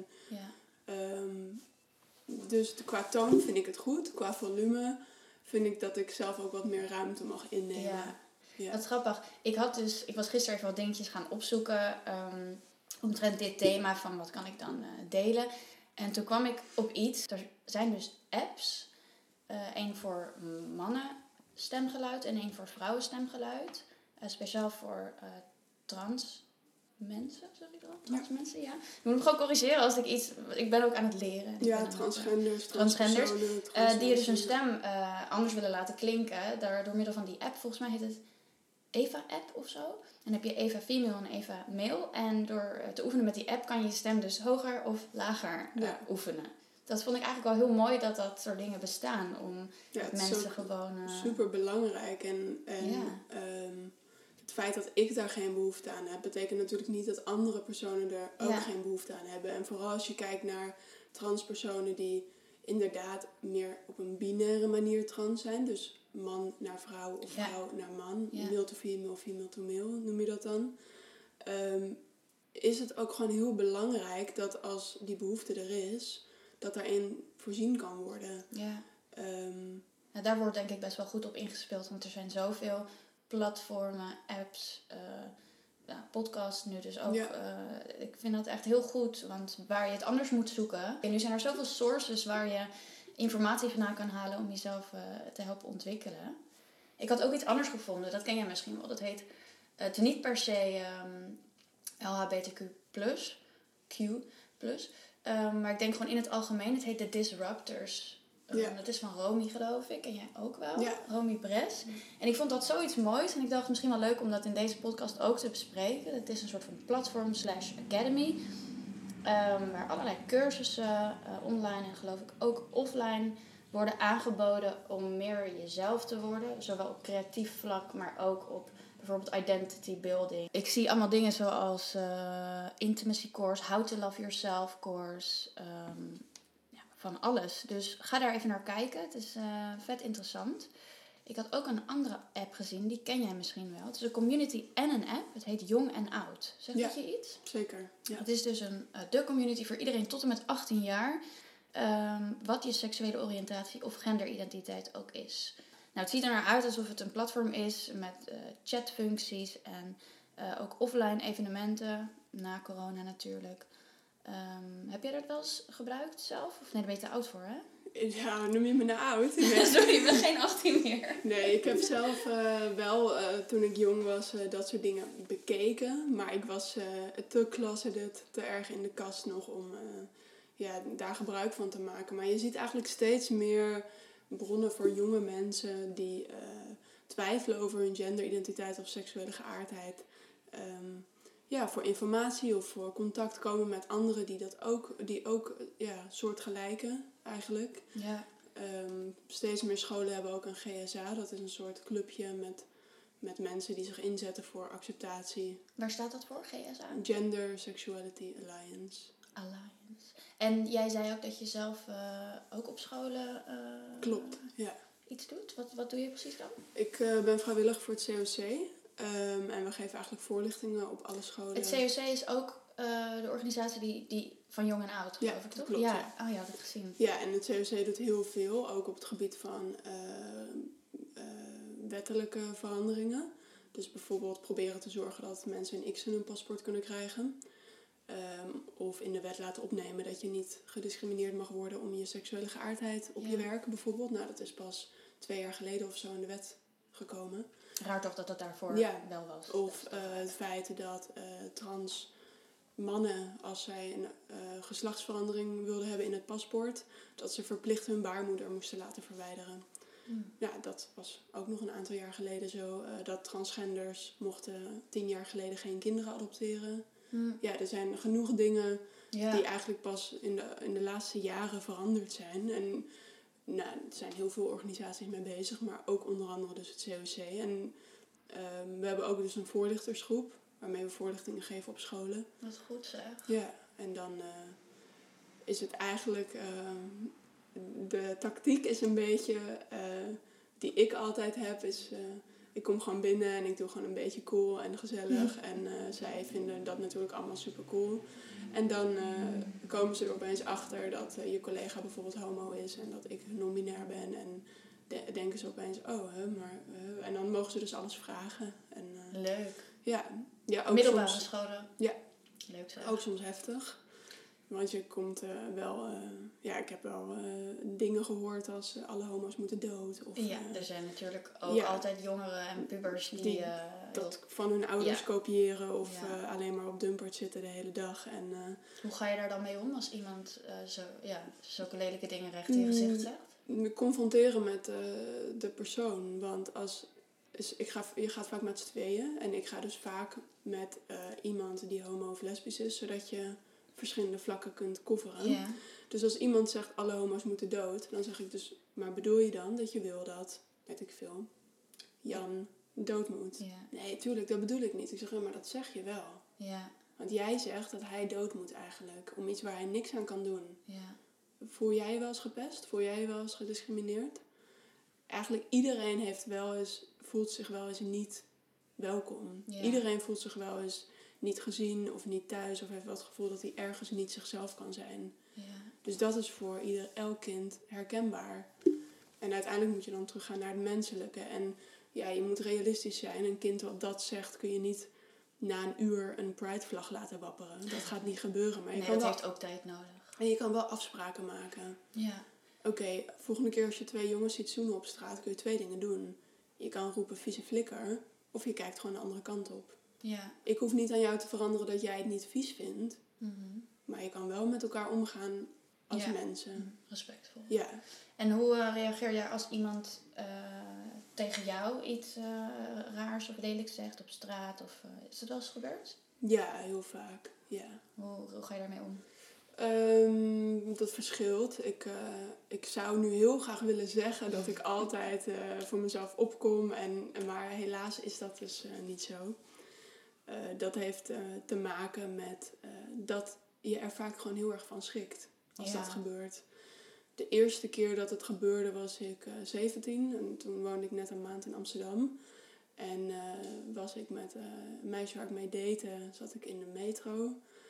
dus qua toon vind ik het goed. Qua volume vind ik dat ik zelf ook wat meer ruimte mag innemen. Ja. Wat grappig. Ik was gisteren even wat dingetjes gaan opzoeken omtrent dit thema van wat kan ik dan delen. En toen kwam ik op iets. Er zijn dus apps. Één voor mannen stemgeluid en één voor vrouwen stemgeluid. Speciaal voor trans mensen, zeg ik dat? Trans mensen, ja. Je moet me gewoon corrigeren als ik iets... Ik ben ook aan het leren. Ja, transgenders. Die dus hun stem anders willen laten klinken. Door middel van die app, volgens mij heet het Eva-app of zo. En dan heb je Eva Female en Eva Male. En door te oefenen met die app kan je stem dus hoger of lager oefenen. Dat vond ik eigenlijk wel heel mooi dat soort dingen bestaan. Om mensen gewoon... super belangrijk. En het feit dat ik daar geen behoefte aan heb, betekent natuurlijk niet dat andere personen er ook geen behoefte aan hebben. En vooral als je kijkt naar transpersonen die inderdaad meer op een binaire manier trans zijn. Dus man naar vrouw of vrouw naar man. Male to female, female to male noem je dat dan. Is het ook gewoon heel belangrijk dat als die behoefte er is, dat daarin voorzien kan worden. Ja. Daar wordt denk ik best wel goed op ingespeeld. Want er zijn zoveel platformen, apps, podcasts nu dus ook. Ik vind dat echt heel goed. Want waar je het anders moet zoeken. En nu zijn er zoveel sources waar je informatie vandaan kan halen om jezelf te helpen ontwikkelen. Ik had ook iets anders gevonden. Dat ken jij misschien wel. Dat heet het niet per se LHBTQ+. Maar ik denk gewoon in het algemeen. Het heet de Disruptors. Dat is van Romy, geloof ik. En jij ook wel. Ja. Romy Bres. En ik vond dat zoiets moois. En ik dacht misschien wel leuk om dat in deze podcast ook te bespreken. Het is een soort van platform / academy. Waar allerlei cursussen online en geloof ik ook offline worden aangeboden om meer jezelf te worden. Zowel op creatief vlak, maar ook op bijvoorbeeld identity building. Ik zie allemaal dingen zoals intimacy course, how to love yourself course. Van alles. Dus ga daar even naar kijken. Het is vet interessant. Ik had ook een andere app gezien. Die ken jij misschien wel. Het is een community en een app. Het heet Jong en Oud. Zegt dat je iets? Zeker. Ja. Het is dus de community voor iedereen tot en met 18 jaar. Wat je seksuele oriëntatie of genderidentiteit ook is. Nou, het ziet er naar uit alsof het een platform is met chatfuncties en ook offline evenementen. Na corona natuurlijk. Heb jij dat wel eens gebruikt zelf? Of nee, daar ben je te oud voor, hè? Ja, noem je me nou oud? Nee. Sorry, ik ben geen 18 meer. Nee, ik heb zelf wel, toen ik jong was, dat soort dingen bekeken. Maar ik was te closeted, te erg in de kast nog om daar gebruik van te maken. Maar je ziet eigenlijk steeds meer bronnen voor jonge mensen die twijfelen over hun genderidentiteit of seksuele geaardheid. Voor informatie of voor contact komen met anderen die ook soortgelijke eigenlijk. Ja. Steeds meer scholen hebben ook een GSA. Dat is een soort clubje met mensen die zich inzetten voor acceptatie. Waar staat dat voor, GSA? Gender Sexuality Alliance. Alliance. En jij zei ook dat je zelf ook op scholen Klopt, ja. iets doet. Wat doe je precies dan? Ik ben vrijwilliger voor het COC. En we geven eigenlijk voorlichtingen op alle scholen. Het COC is ook de organisatie die van jong en oud, geloof ik, toch? Klopt, ja. Oh ja, dat heb ik gezien. Ja, en het COC doet heel veel, ook op het gebied van wettelijke veranderingen. Dus bijvoorbeeld proberen te zorgen dat mensen in X hun paspoort kunnen krijgen. Of in de wet laten opnemen dat je niet gediscrimineerd mag worden om je seksuele geaardheid op je werk bijvoorbeeld. Nou, dat is pas 2 jaar geleden of zo in de wet gekomen. Raar toch dat wel was. Of het feit dat trans mannen, als zij een geslachtsverandering wilden hebben in het paspoort, dat ze verplicht hun baarmoeder moesten laten verwijderen. Ja, dat was ook nog een aantal jaar geleden zo. Dat transgenders mochten 10 jaar geleden geen kinderen adopteren. Ja, er zijn genoeg dingen die eigenlijk pas in de laatste jaren veranderd zijn. En nou, er zijn heel veel organisaties mee bezig, maar ook onder andere dus het COC. En we hebben ook dus een voorlichtersgroep, waarmee we voorlichtingen geven op scholen. Wat goed zeg. Ja, en dan is het eigenlijk... de tactiek is een beetje... die ik altijd heb, is... ik kom gewoon binnen en ik doe gewoon een beetje cool en gezellig. En zij vinden dat natuurlijk allemaal super cool. En dan komen ze er opeens achter dat je collega bijvoorbeeld homo is en dat ik non-binair ben. En denken ze opeens, en dan mogen ze dus alles vragen. En, leuk. Ja, ook middelbare soms, scholen. Ja. Leuk zeg. Ook soms heftig. Want je komt wel... ik heb wel dingen gehoord als alle homo's moeten dood. Of, er zijn natuurlijk ook altijd jongeren en pubers die dat van hun ouders kopiëren of alleen maar op Dumpert zitten de hele dag. En, hoe ga je daar dan mee om als iemand zulke lelijke dingen recht in je gezicht zegt? Confronteren met de persoon. Want je gaat vaak met z'n tweeën. En ik ga dus vaak met iemand die homo of lesbisch is. Zodat je verschillende vlakken kunt coveren. Yeah. Dus als iemand zegt alle homo's moeten dood, dan zeg ik dus, maar bedoel je dan dat je wil dat, weet ik veel, Jan dood moet? Yeah. Nee, tuurlijk, dat bedoel ik niet. Ik zeg, maar dat zeg je wel. Yeah. Want jij zegt dat hij dood moet eigenlijk, om iets waar hij niks aan kan doen. Yeah. Voel jij je wel eens gepest? Voel jij je wel eens gediscrimineerd? Eigenlijk iedereen voelt zich wel eens niet welkom. Yeah. Iedereen voelt zich wel eens niet gezien of niet thuis of heeft wel het gevoel dat hij ergens niet zichzelf kan zijn. Ja. Dus dat is voor elk kind herkenbaar. En uiteindelijk moet je dan teruggaan naar het menselijke. En ja, je moet realistisch zijn. Een kind wat dat zegt kun je niet na een uur een Pride-vlag laten wapperen. Dat gaat niet gebeuren. Maar dat heeft ook tijd nodig. En je kan wel afspraken maken. Ja. Oké, volgende keer als je 2 jongens ziet zoenen op straat, kun je 2 dingen doen. Je kan roepen vieze flikker, of je kijkt gewoon de andere kant op. Ja. Ik hoef niet aan jou te veranderen dat jij het niet vies vindt. Mm-hmm. Maar je kan wel met elkaar omgaan als mensen. Respectvol. Ja. En hoe reageer jij als iemand tegen jou iets raars of lelijks zegt op straat? Of, is dat wel eens gebeurd? Ja, heel vaak. Ja. Hoe ga je daarmee om? Dat verschilt. Ik zou nu heel graag willen zeggen dat ik altijd voor mezelf opkom. Maar helaas is dat dus niet zo. Dat heeft te maken met dat je er vaak gewoon heel erg van schrikt als dat gebeurt. De eerste keer dat het gebeurde was ik 17 en toen woonde ik net een maand in Amsterdam. En was ik met een meisje waar ik mee date, zat ik in de metro.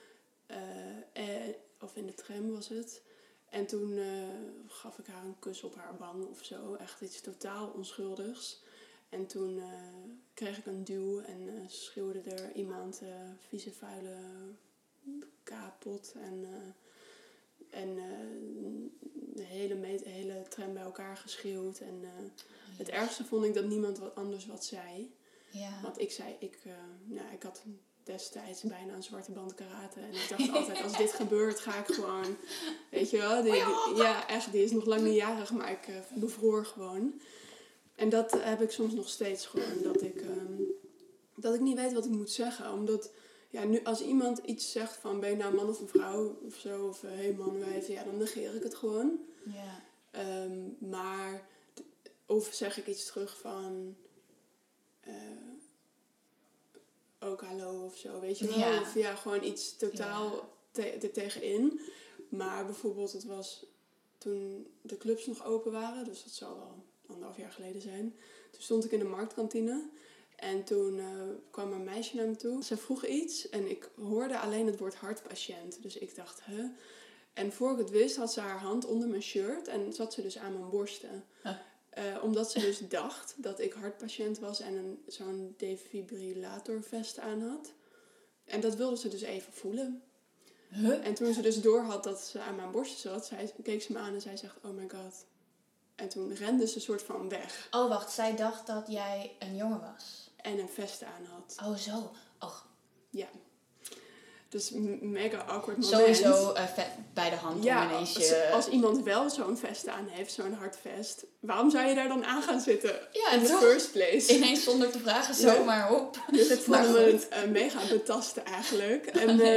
Of in de tram was het. En toen gaf ik haar een kus op haar wang of zo. Echt iets totaal onschuldigs. En toen kreeg ik een duw en schreeuwde er iemand vieze, vuile kapot. En de hele tram bij elkaar geschreeuwd. En het ergste vond ik dat niemand wat zei. Ja. Want ik zei, ik had destijds bijna een zwarte band karate. En ik dacht altijd, als dit gebeurt, ga ik gewoon... Weet je wel, die is nog lang niet jarig, maar ik bevroor gewoon. En dat heb ik soms nog steeds gewoon. Dat ik niet weet wat ik moet zeggen. Omdat, nu als iemand iets zegt van, ben je nou een man of een vrouw of zo. Of hey man, wijf, dan negeer ik het gewoon. Ja. Maar, of zeg ik iets terug van... ook hallo of zo, weet je wel. Ja. Of gewoon iets totaal er tegenin. Maar bijvoorbeeld het was toen de clubs nog open waren, dus dat zou wel 1,5 jaar geleden zijn. Toen stond ik in de marktkantine en toen kwam een meisje naar me toe. Ze vroeg iets en ik hoorde alleen het woord hartpatiënt. Dus ik dacht, En voor ik het wist had ze haar hand onder mijn shirt en zat ze dus aan mijn borsten. Omdat ze dus dacht dat ik hartpatiënt was en zo'n defibrillatorvest aan had. En dat wilde ze dus even voelen. En toen ze dus door had dat ze aan mijn borsten zat, keek ze me aan en zij zegt, oh my god. En toen rende ze een soort van weg. Oh, wacht. Zij dacht dat jij een jongen was. En een vest aan had. Oh, zo. Och. Ja. Dus mega awkward moment. Sowieso bij de hand om ineens als iemand wel zo'n vest aan heeft, zo'n hardvest, waarom zou je daar dan aan gaan zitten? Ja, in the first place? Ineens zonder te vragen, zomaar op. Dus het vond me mega betasten eigenlijk.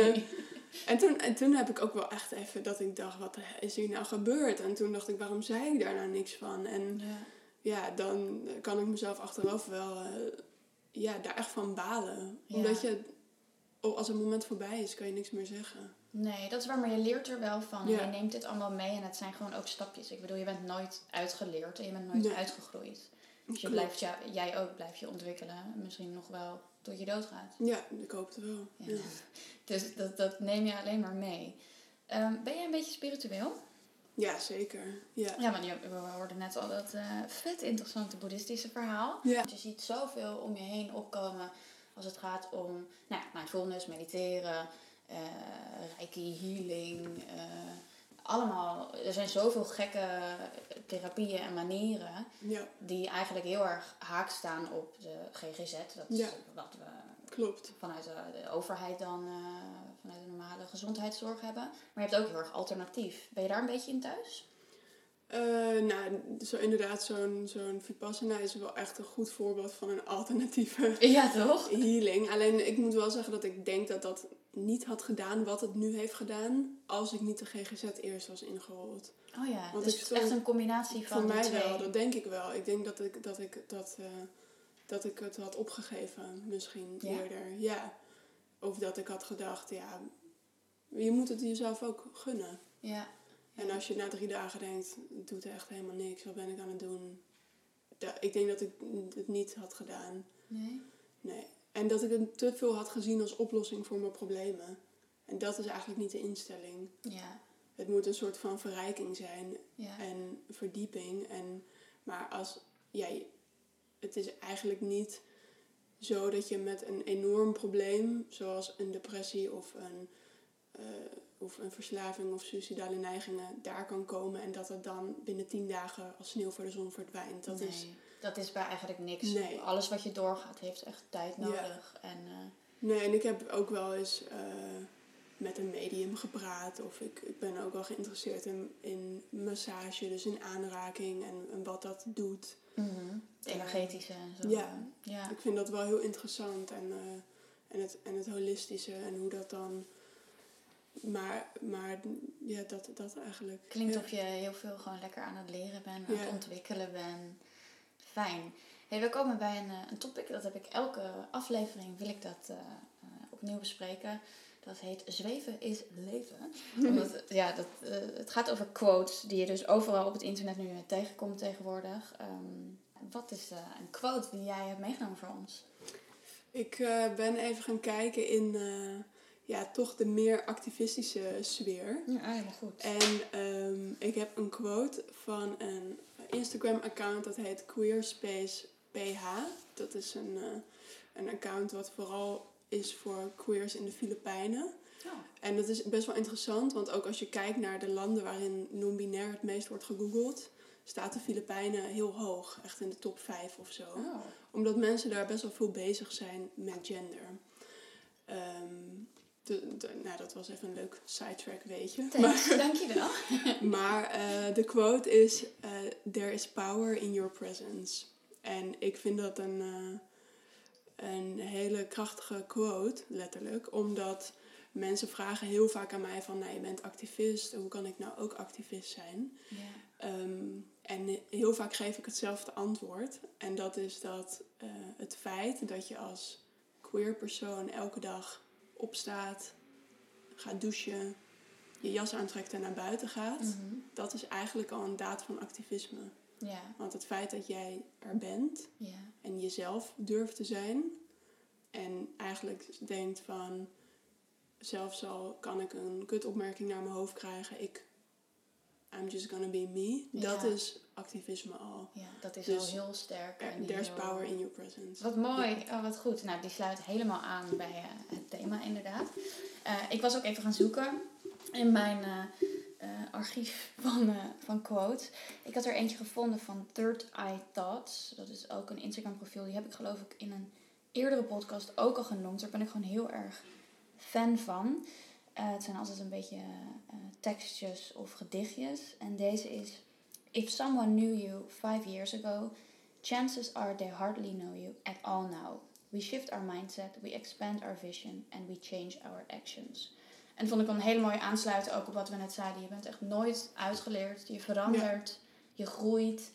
En toen heb ik ook wel echt even dat ik dacht, wat is hier nou gebeurd? En toen dacht ik, waarom zei ik daar nou niks van? En dan kan ik mezelf achteraf wel daar echt van balen. Ja. Omdat als het moment voorbij is, kan je niks meer zeggen. Nee, dat is waar, maar je leert er wel van. Ja. Je neemt dit allemaal mee en het zijn gewoon ook stapjes. Ik bedoel, je bent nooit uitgeleerd en je bent nooit uitgegroeid. Dus jij ook blijft je ontwikkelen. Misschien nog wel tot je doodgaat. Ja, ik hoop het wel. Ja. Dus dat neem je alleen maar mee. Ben jij een beetje spiritueel? Ja, zeker. Ja, want we hoorden net al dat vet interessante boeddhistische verhaal. Ja. Je ziet zoveel om je heen opkomen als het gaat om mindfulness, mediteren, reiki, healing. Allemaal, er zijn zoveel gekke therapieën en manieren die eigenlijk heel erg haak staan op de GGZ. Dat is wat we vanuit de overheid dan, vanuit de normale gezondheidszorg hebben. Maar je hebt ook heel erg alternatief. Ben je daar een beetje in thuis? Inderdaad, zo'n Vipassana is wel echt een goed voorbeeld van een alternatieve healing. Alleen ik moet wel zeggen dat ik denk dat dat niet had gedaan wat het nu heeft gedaan als ik niet de GGZ eerst was ingerold. Oh ja, want dus het is echt een combinatie van de twee. Voor mij twee. wel, dat denk ik wel. Ik denk dat ik het had opgegeven misschien eerder. Ja. Of dat ik had gedacht, je moet het jezelf ook gunnen. Ja. En als je na 3 dagen denkt, het doet echt helemaal niks, wat ben ik aan het doen? Ik denk dat ik het niet had gedaan. Nee. En dat ik het te veel had gezien als oplossing voor mijn problemen. En dat is eigenlijk niet de instelling. Ja. Het moet een soort van verrijking zijn en verdieping. Maar het is eigenlijk niet zo dat je met een enorm probleem, zoals een depressie of een verslaving of suïcidale neigingen, daar kan komen en dat het dan binnen 10 dagen als sneeuw voor de zon verdwijnt. Dat is bij eigenlijk niks. Nee. Alles wat je doorgaat heeft echt tijd nodig. Ja. En ik heb ook wel eens met een medium gepraat. Of ik ben ook wel geïnteresseerd in massage, dus in aanraking en wat dat doet. Mm-hmm. Het energetische en zo. Ja, ik vind dat wel heel interessant. En het holistische en hoe dat dan... Maar dat eigenlijk... Klinkt of je heel veel gewoon lekker aan het leren bent, aan het ontwikkelen bent. Fijn. Hey, we komen bij een topic, dat heb ik elke aflevering, wil ik dat opnieuw bespreken. Dat heet Zweven is leven. Omdat, het gaat over quotes die je dus overal op het internet nu tegenkomt tegenwoordig. Wat is een quote die jij hebt meegenomen voor ons? Ik ben even gaan kijken in... toch de meer activistische sfeer. Ja, helemaal goed. En ik heb een quote van een Instagram-account dat heet Queerspace PH. Dat is een account wat vooral is voor queers in de Filipijnen. Oh. En dat is best wel interessant, want ook als je kijkt naar de landen waarin non-binair het meest wordt gegoogeld, staat de Filipijnen heel hoog, echt in de top 5 of zo. Oh. Omdat mensen daar best wel veel bezig zijn met gender. Dat was even een leuk sidetrack, weet je. Dankjewel. Maar de quote is... There is power in your presence. En ik vind dat een hele krachtige quote, letterlijk. Omdat mensen vragen heel vaak aan mij van... je bent activist, hoe kan ik nou ook activist zijn? Yeah. En heel vaak geef ik hetzelfde antwoord. En dat is dat het feit dat je als queer persoon elke dag opstaat, gaat douchen, je jas aantrekt en naar buiten gaat, dat is eigenlijk al een daad van activisme. Ja. Want het feit dat jij er bent en jezelf durft te zijn en eigenlijk denkt van, zelfs al kan ik een kutopmerking naar mijn hoofd krijgen, I'm just gonna be me. Dat is activisme al. Ja, dat is dus al heel sterk. There's power in your presence. Wat mooi. Ja. Oh, wat goed. Nou, die sluit helemaal aan bij het thema inderdaad. Ik was ook even gaan zoeken in mijn archief van quotes. Ik had er eentje gevonden van Third Eye Thoughts. Dat is ook een Instagram profiel. Die heb ik geloof ik in een eerdere podcast ook al genoemd. Daar ben ik gewoon heel erg fan van. Het zijn altijd een beetje tekstjes of gedichtjes. En deze is: If someone knew you 5 years ago, chances are they hardly know you at all now. We shift our mindset, we expand our vision and we change our actions. En dat vond ik een hele mooie aansluiten ook op wat we net zeiden. Je bent echt nooit uitgeleerd. Je verandert. Je groeit.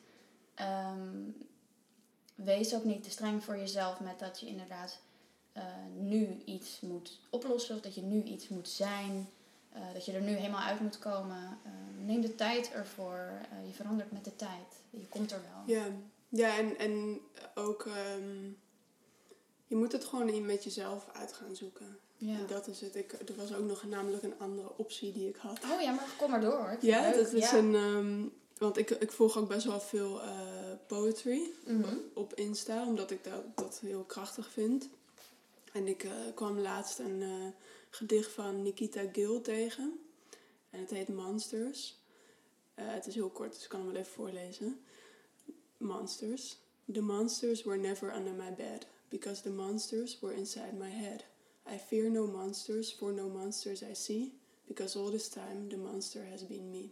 Wees ook niet te streng voor jezelf met dat je inderdaad nu iets moet oplossen. Of dat je nu iets moet zijn. Dat je er nu helemaal uit moet komen. Neem de tijd ervoor. Je verandert met de tijd. Je komt er wel. Ja, en ook je moet het gewoon met jezelf uit gaan zoeken. Ja. En dat is het. Er was ook nog namelijk een andere optie die ik had. Oh ja, maar kom maar door hoor. Ja, leuk. Dat is een... want ik volg ook best wel veel poetry op Insta. Omdat ik dat heel krachtig vind. En ik kwam laatst een gedicht van Nikita Gill tegen. En het heet Monsters. Het is heel kort, dus ik kan hem wel even voorlezen. Monsters. The monsters were never under my bed. Because the monsters were inside my head. I fear no monsters, for no monsters I see. Because all this time the monster has been me.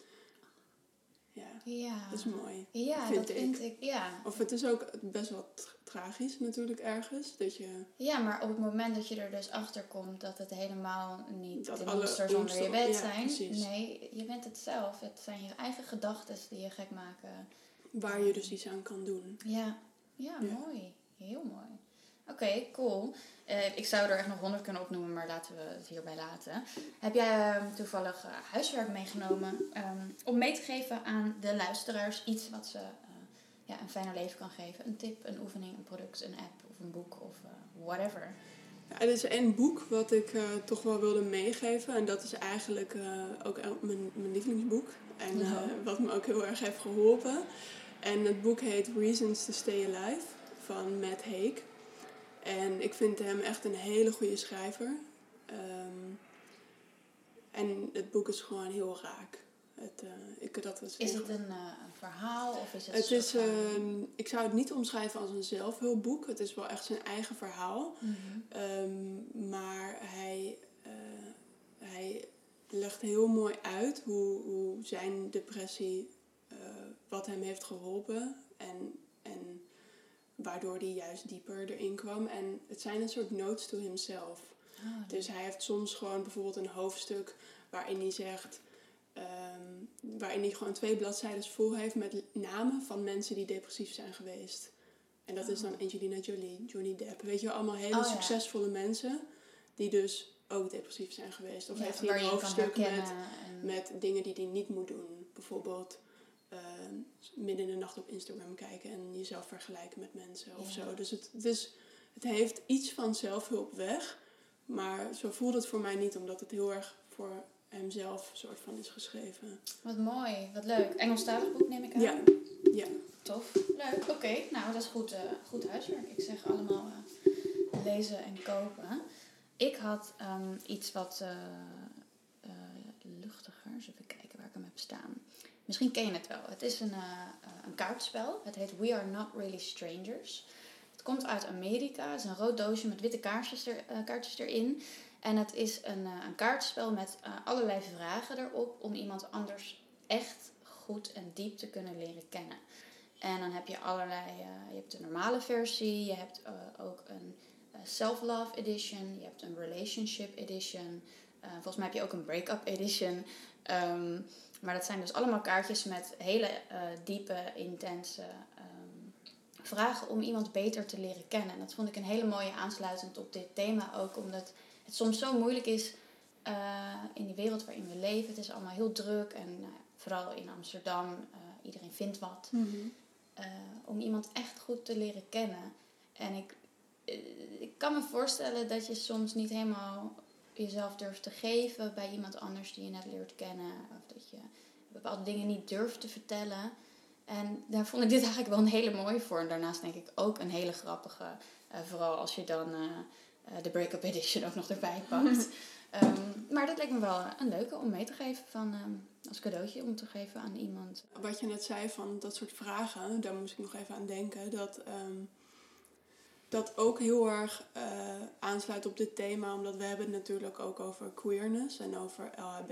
Ja, dat is mooi. Ja, vind ik. Ja. Of het is ook best wel tragisch natuurlijk ergens. Dat je... Ja, maar op het moment dat je er dus achter komt dat het helemaal niet de monsters onder je bed zijn. Precies. Nee, je bent het zelf. Het zijn je eigen gedachten die je gek maken. Waar je dus iets aan kan doen. Ja, mooi. Heel mooi. Oké, cool. Ik zou er echt nog 100 kunnen opnoemen, maar laten we het hierbij laten. Heb jij toevallig huiswerk meegenomen om mee te geven aan de luisteraars? Iets wat ze een fijner leven kan geven. Een tip, een oefening, een product, een app of een boek of whatever. Ja, er is 1 boek wat ik toch wel wilde meegeven. En dat is eigenlijk ook mijn lievelingsboek. En wat me ook heel erg heeft geholpen. En het boek heet Reasons to Stay Alive van Matt Haig. En ik vind hem echt een hele goede schrijver. En het boek is gewoon heel raak. Is het een verhaal of is het... Het is, ik zou het niet omschrijven als een zelfhulpboek. Het is wel echt zijn eigen verhaal. Maar hij legt heel mooi uit hoe zijn depressie wat hem heeft geholpen. En waardoor hij juist dieper erin kwam. En het zijn een soort notes to himself. Dus hij heeft soms gewoon bijvoorbeeld een hoofdstuk waarin hij zegt... waarin hij gewoon 2 bladzijden vol heeft met namen van mensen die depressief zijn geweest. En dat is dan Angelina Jolie, Johnny Depp. Weet je wel, allemaal hele succesvolle mensen die dus ook depressief zijn geweest. Of heeft hij een hoofdstuk met dingen die hij niet moet doen. Bijvoorbeeld midden in de nacht op Instagram kijken en jezelf vergelijken met mensen of zo. Dus het heeft iets van zelfhulp weg. Maar zo voelt het voor mij niet, omdat het heel erg voor hemzelf soort van is geschreven. Wat mooi, wat leuk. Engelstalig boek neem ik aan? Ja. Tof, leuk. Oké, nou dat is goed huiswerk. Ik zeg allemaal lezen en kopen. Ik had iets wat luchtiger. Dus even kijken waar ik hem heb staan. Misschien ken je het wel. Het is een kaartspel. Het heet We Are Not Really Strangers. Het komt uit Amerika. Het is een rood doosje met witte kaartjes erin. En het is een kaartspel met allerlei vragen erop om iemand anders echt goed en diep te kunnen leren kennen. En dan heb je allerlei... je hebt de normale versie. Je hebt ook een self-love edition. Je hebt een relationship edition. Volgens mij heb je ook een break-up edition. Maar dat zijn dus allemaal kaartjes met hele diepe, intense vragen om iemand beter te leren kennen. En dat vond ik een hele mooie aansluitend op dit thema ook. Omdat het soms zo moeilijk is in die wereld waarin we leven. Het is allemaal heel druk. En vooral in Amsterdam, iedereen vindt wat. Mm-hmm. Om iemand echt goed te leren kennen. En ik kan me voorstellen dat je soms niet helemaal jezelf durft te geven bij iemand anders die je net leert kennen. Of dat je bepaalde dingen niet durft te vertellen. En daar vond ik dit eigenlijk wel een hele mooie voor. En daarnaast denk ik ook een hele grappige. Vooral als je dan de break-up edition ook nog erbij pakt. Maar dat leek me wel een leuke om mee te geven. Als cadeautje om te geven aan iemand. Wat je net zei van dat soort vragen. Daar moest ik nog even aan denken. Dat ook heel erg aansluit op dit thema. Omdat we hebben het natuurlijk ook over queerness. En over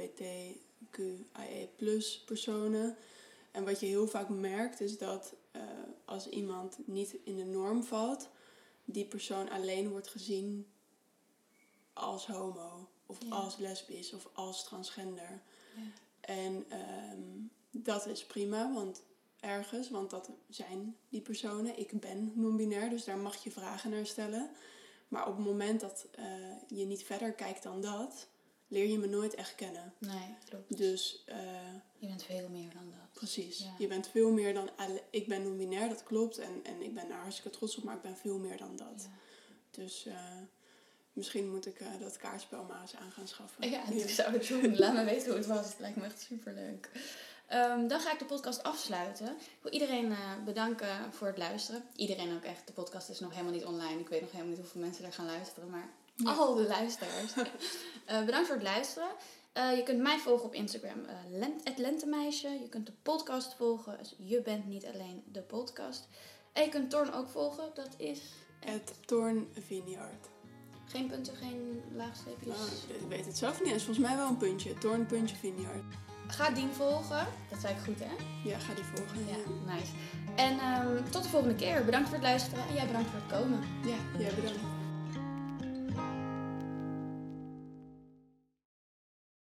LHBTQIA+ personen. En wat je heel vaak merkt is dat als iemand niet in de norm valt, die persoon alleen wordt gezien als homo. Of als lesbisch of als transgender. Ja. En dat is prima, want dat zijn die personen. Ik ben non-binair, dus daar mag je vragen naar stellen. Maar op het moment dat je niet verder kijkt dan dat, leer je me nooit echt kennen. Nee, klopt. Dus je bent veel meer dan dat. Precies. Ja. Je bent veel meer dan... Ik ben non-binair, dat klopt. En ik ben daar hartstikke trots op, maar ik ben veel meer dan dat. Ja. Dus misschien moet ik dat kaartspel maar eens aan gaan schaffen. Ja, ik zou het doen. Laat me weten hoe het was. Het lijkt me echt superleuk. Dan ga ik de podcast afsluiten. Ik wil iedereen bedanken voor het luisteren. Iedereen ook echt. De podcast is nog helemaal niet online. Ik weet nog helemaal niet hoeveel mensen er gaan luisteren. Maar al de luisteraars. Bedankt voor het luisteren. Je kunt mij volgen op Instagram, @lentemeisje. Je kunt de podcast volgen. Dus Je bent niet alleen de podcast. En je kunt Torn ook volgen. Dat is... @tornvineyard. Geen punten, geen laagstreepjes? Nou, ik weet het zelf niet eens. Volgens mij wel een puntje. Torn.vineyard. Ga Dien volgen. Dat zei ik goed, hè? Ja, ga die volgen. Ja, nice. En tot de volgende keer. Bedankt voor het luisteren. En jij bedankt voor het komen. Ja, jij bedankt.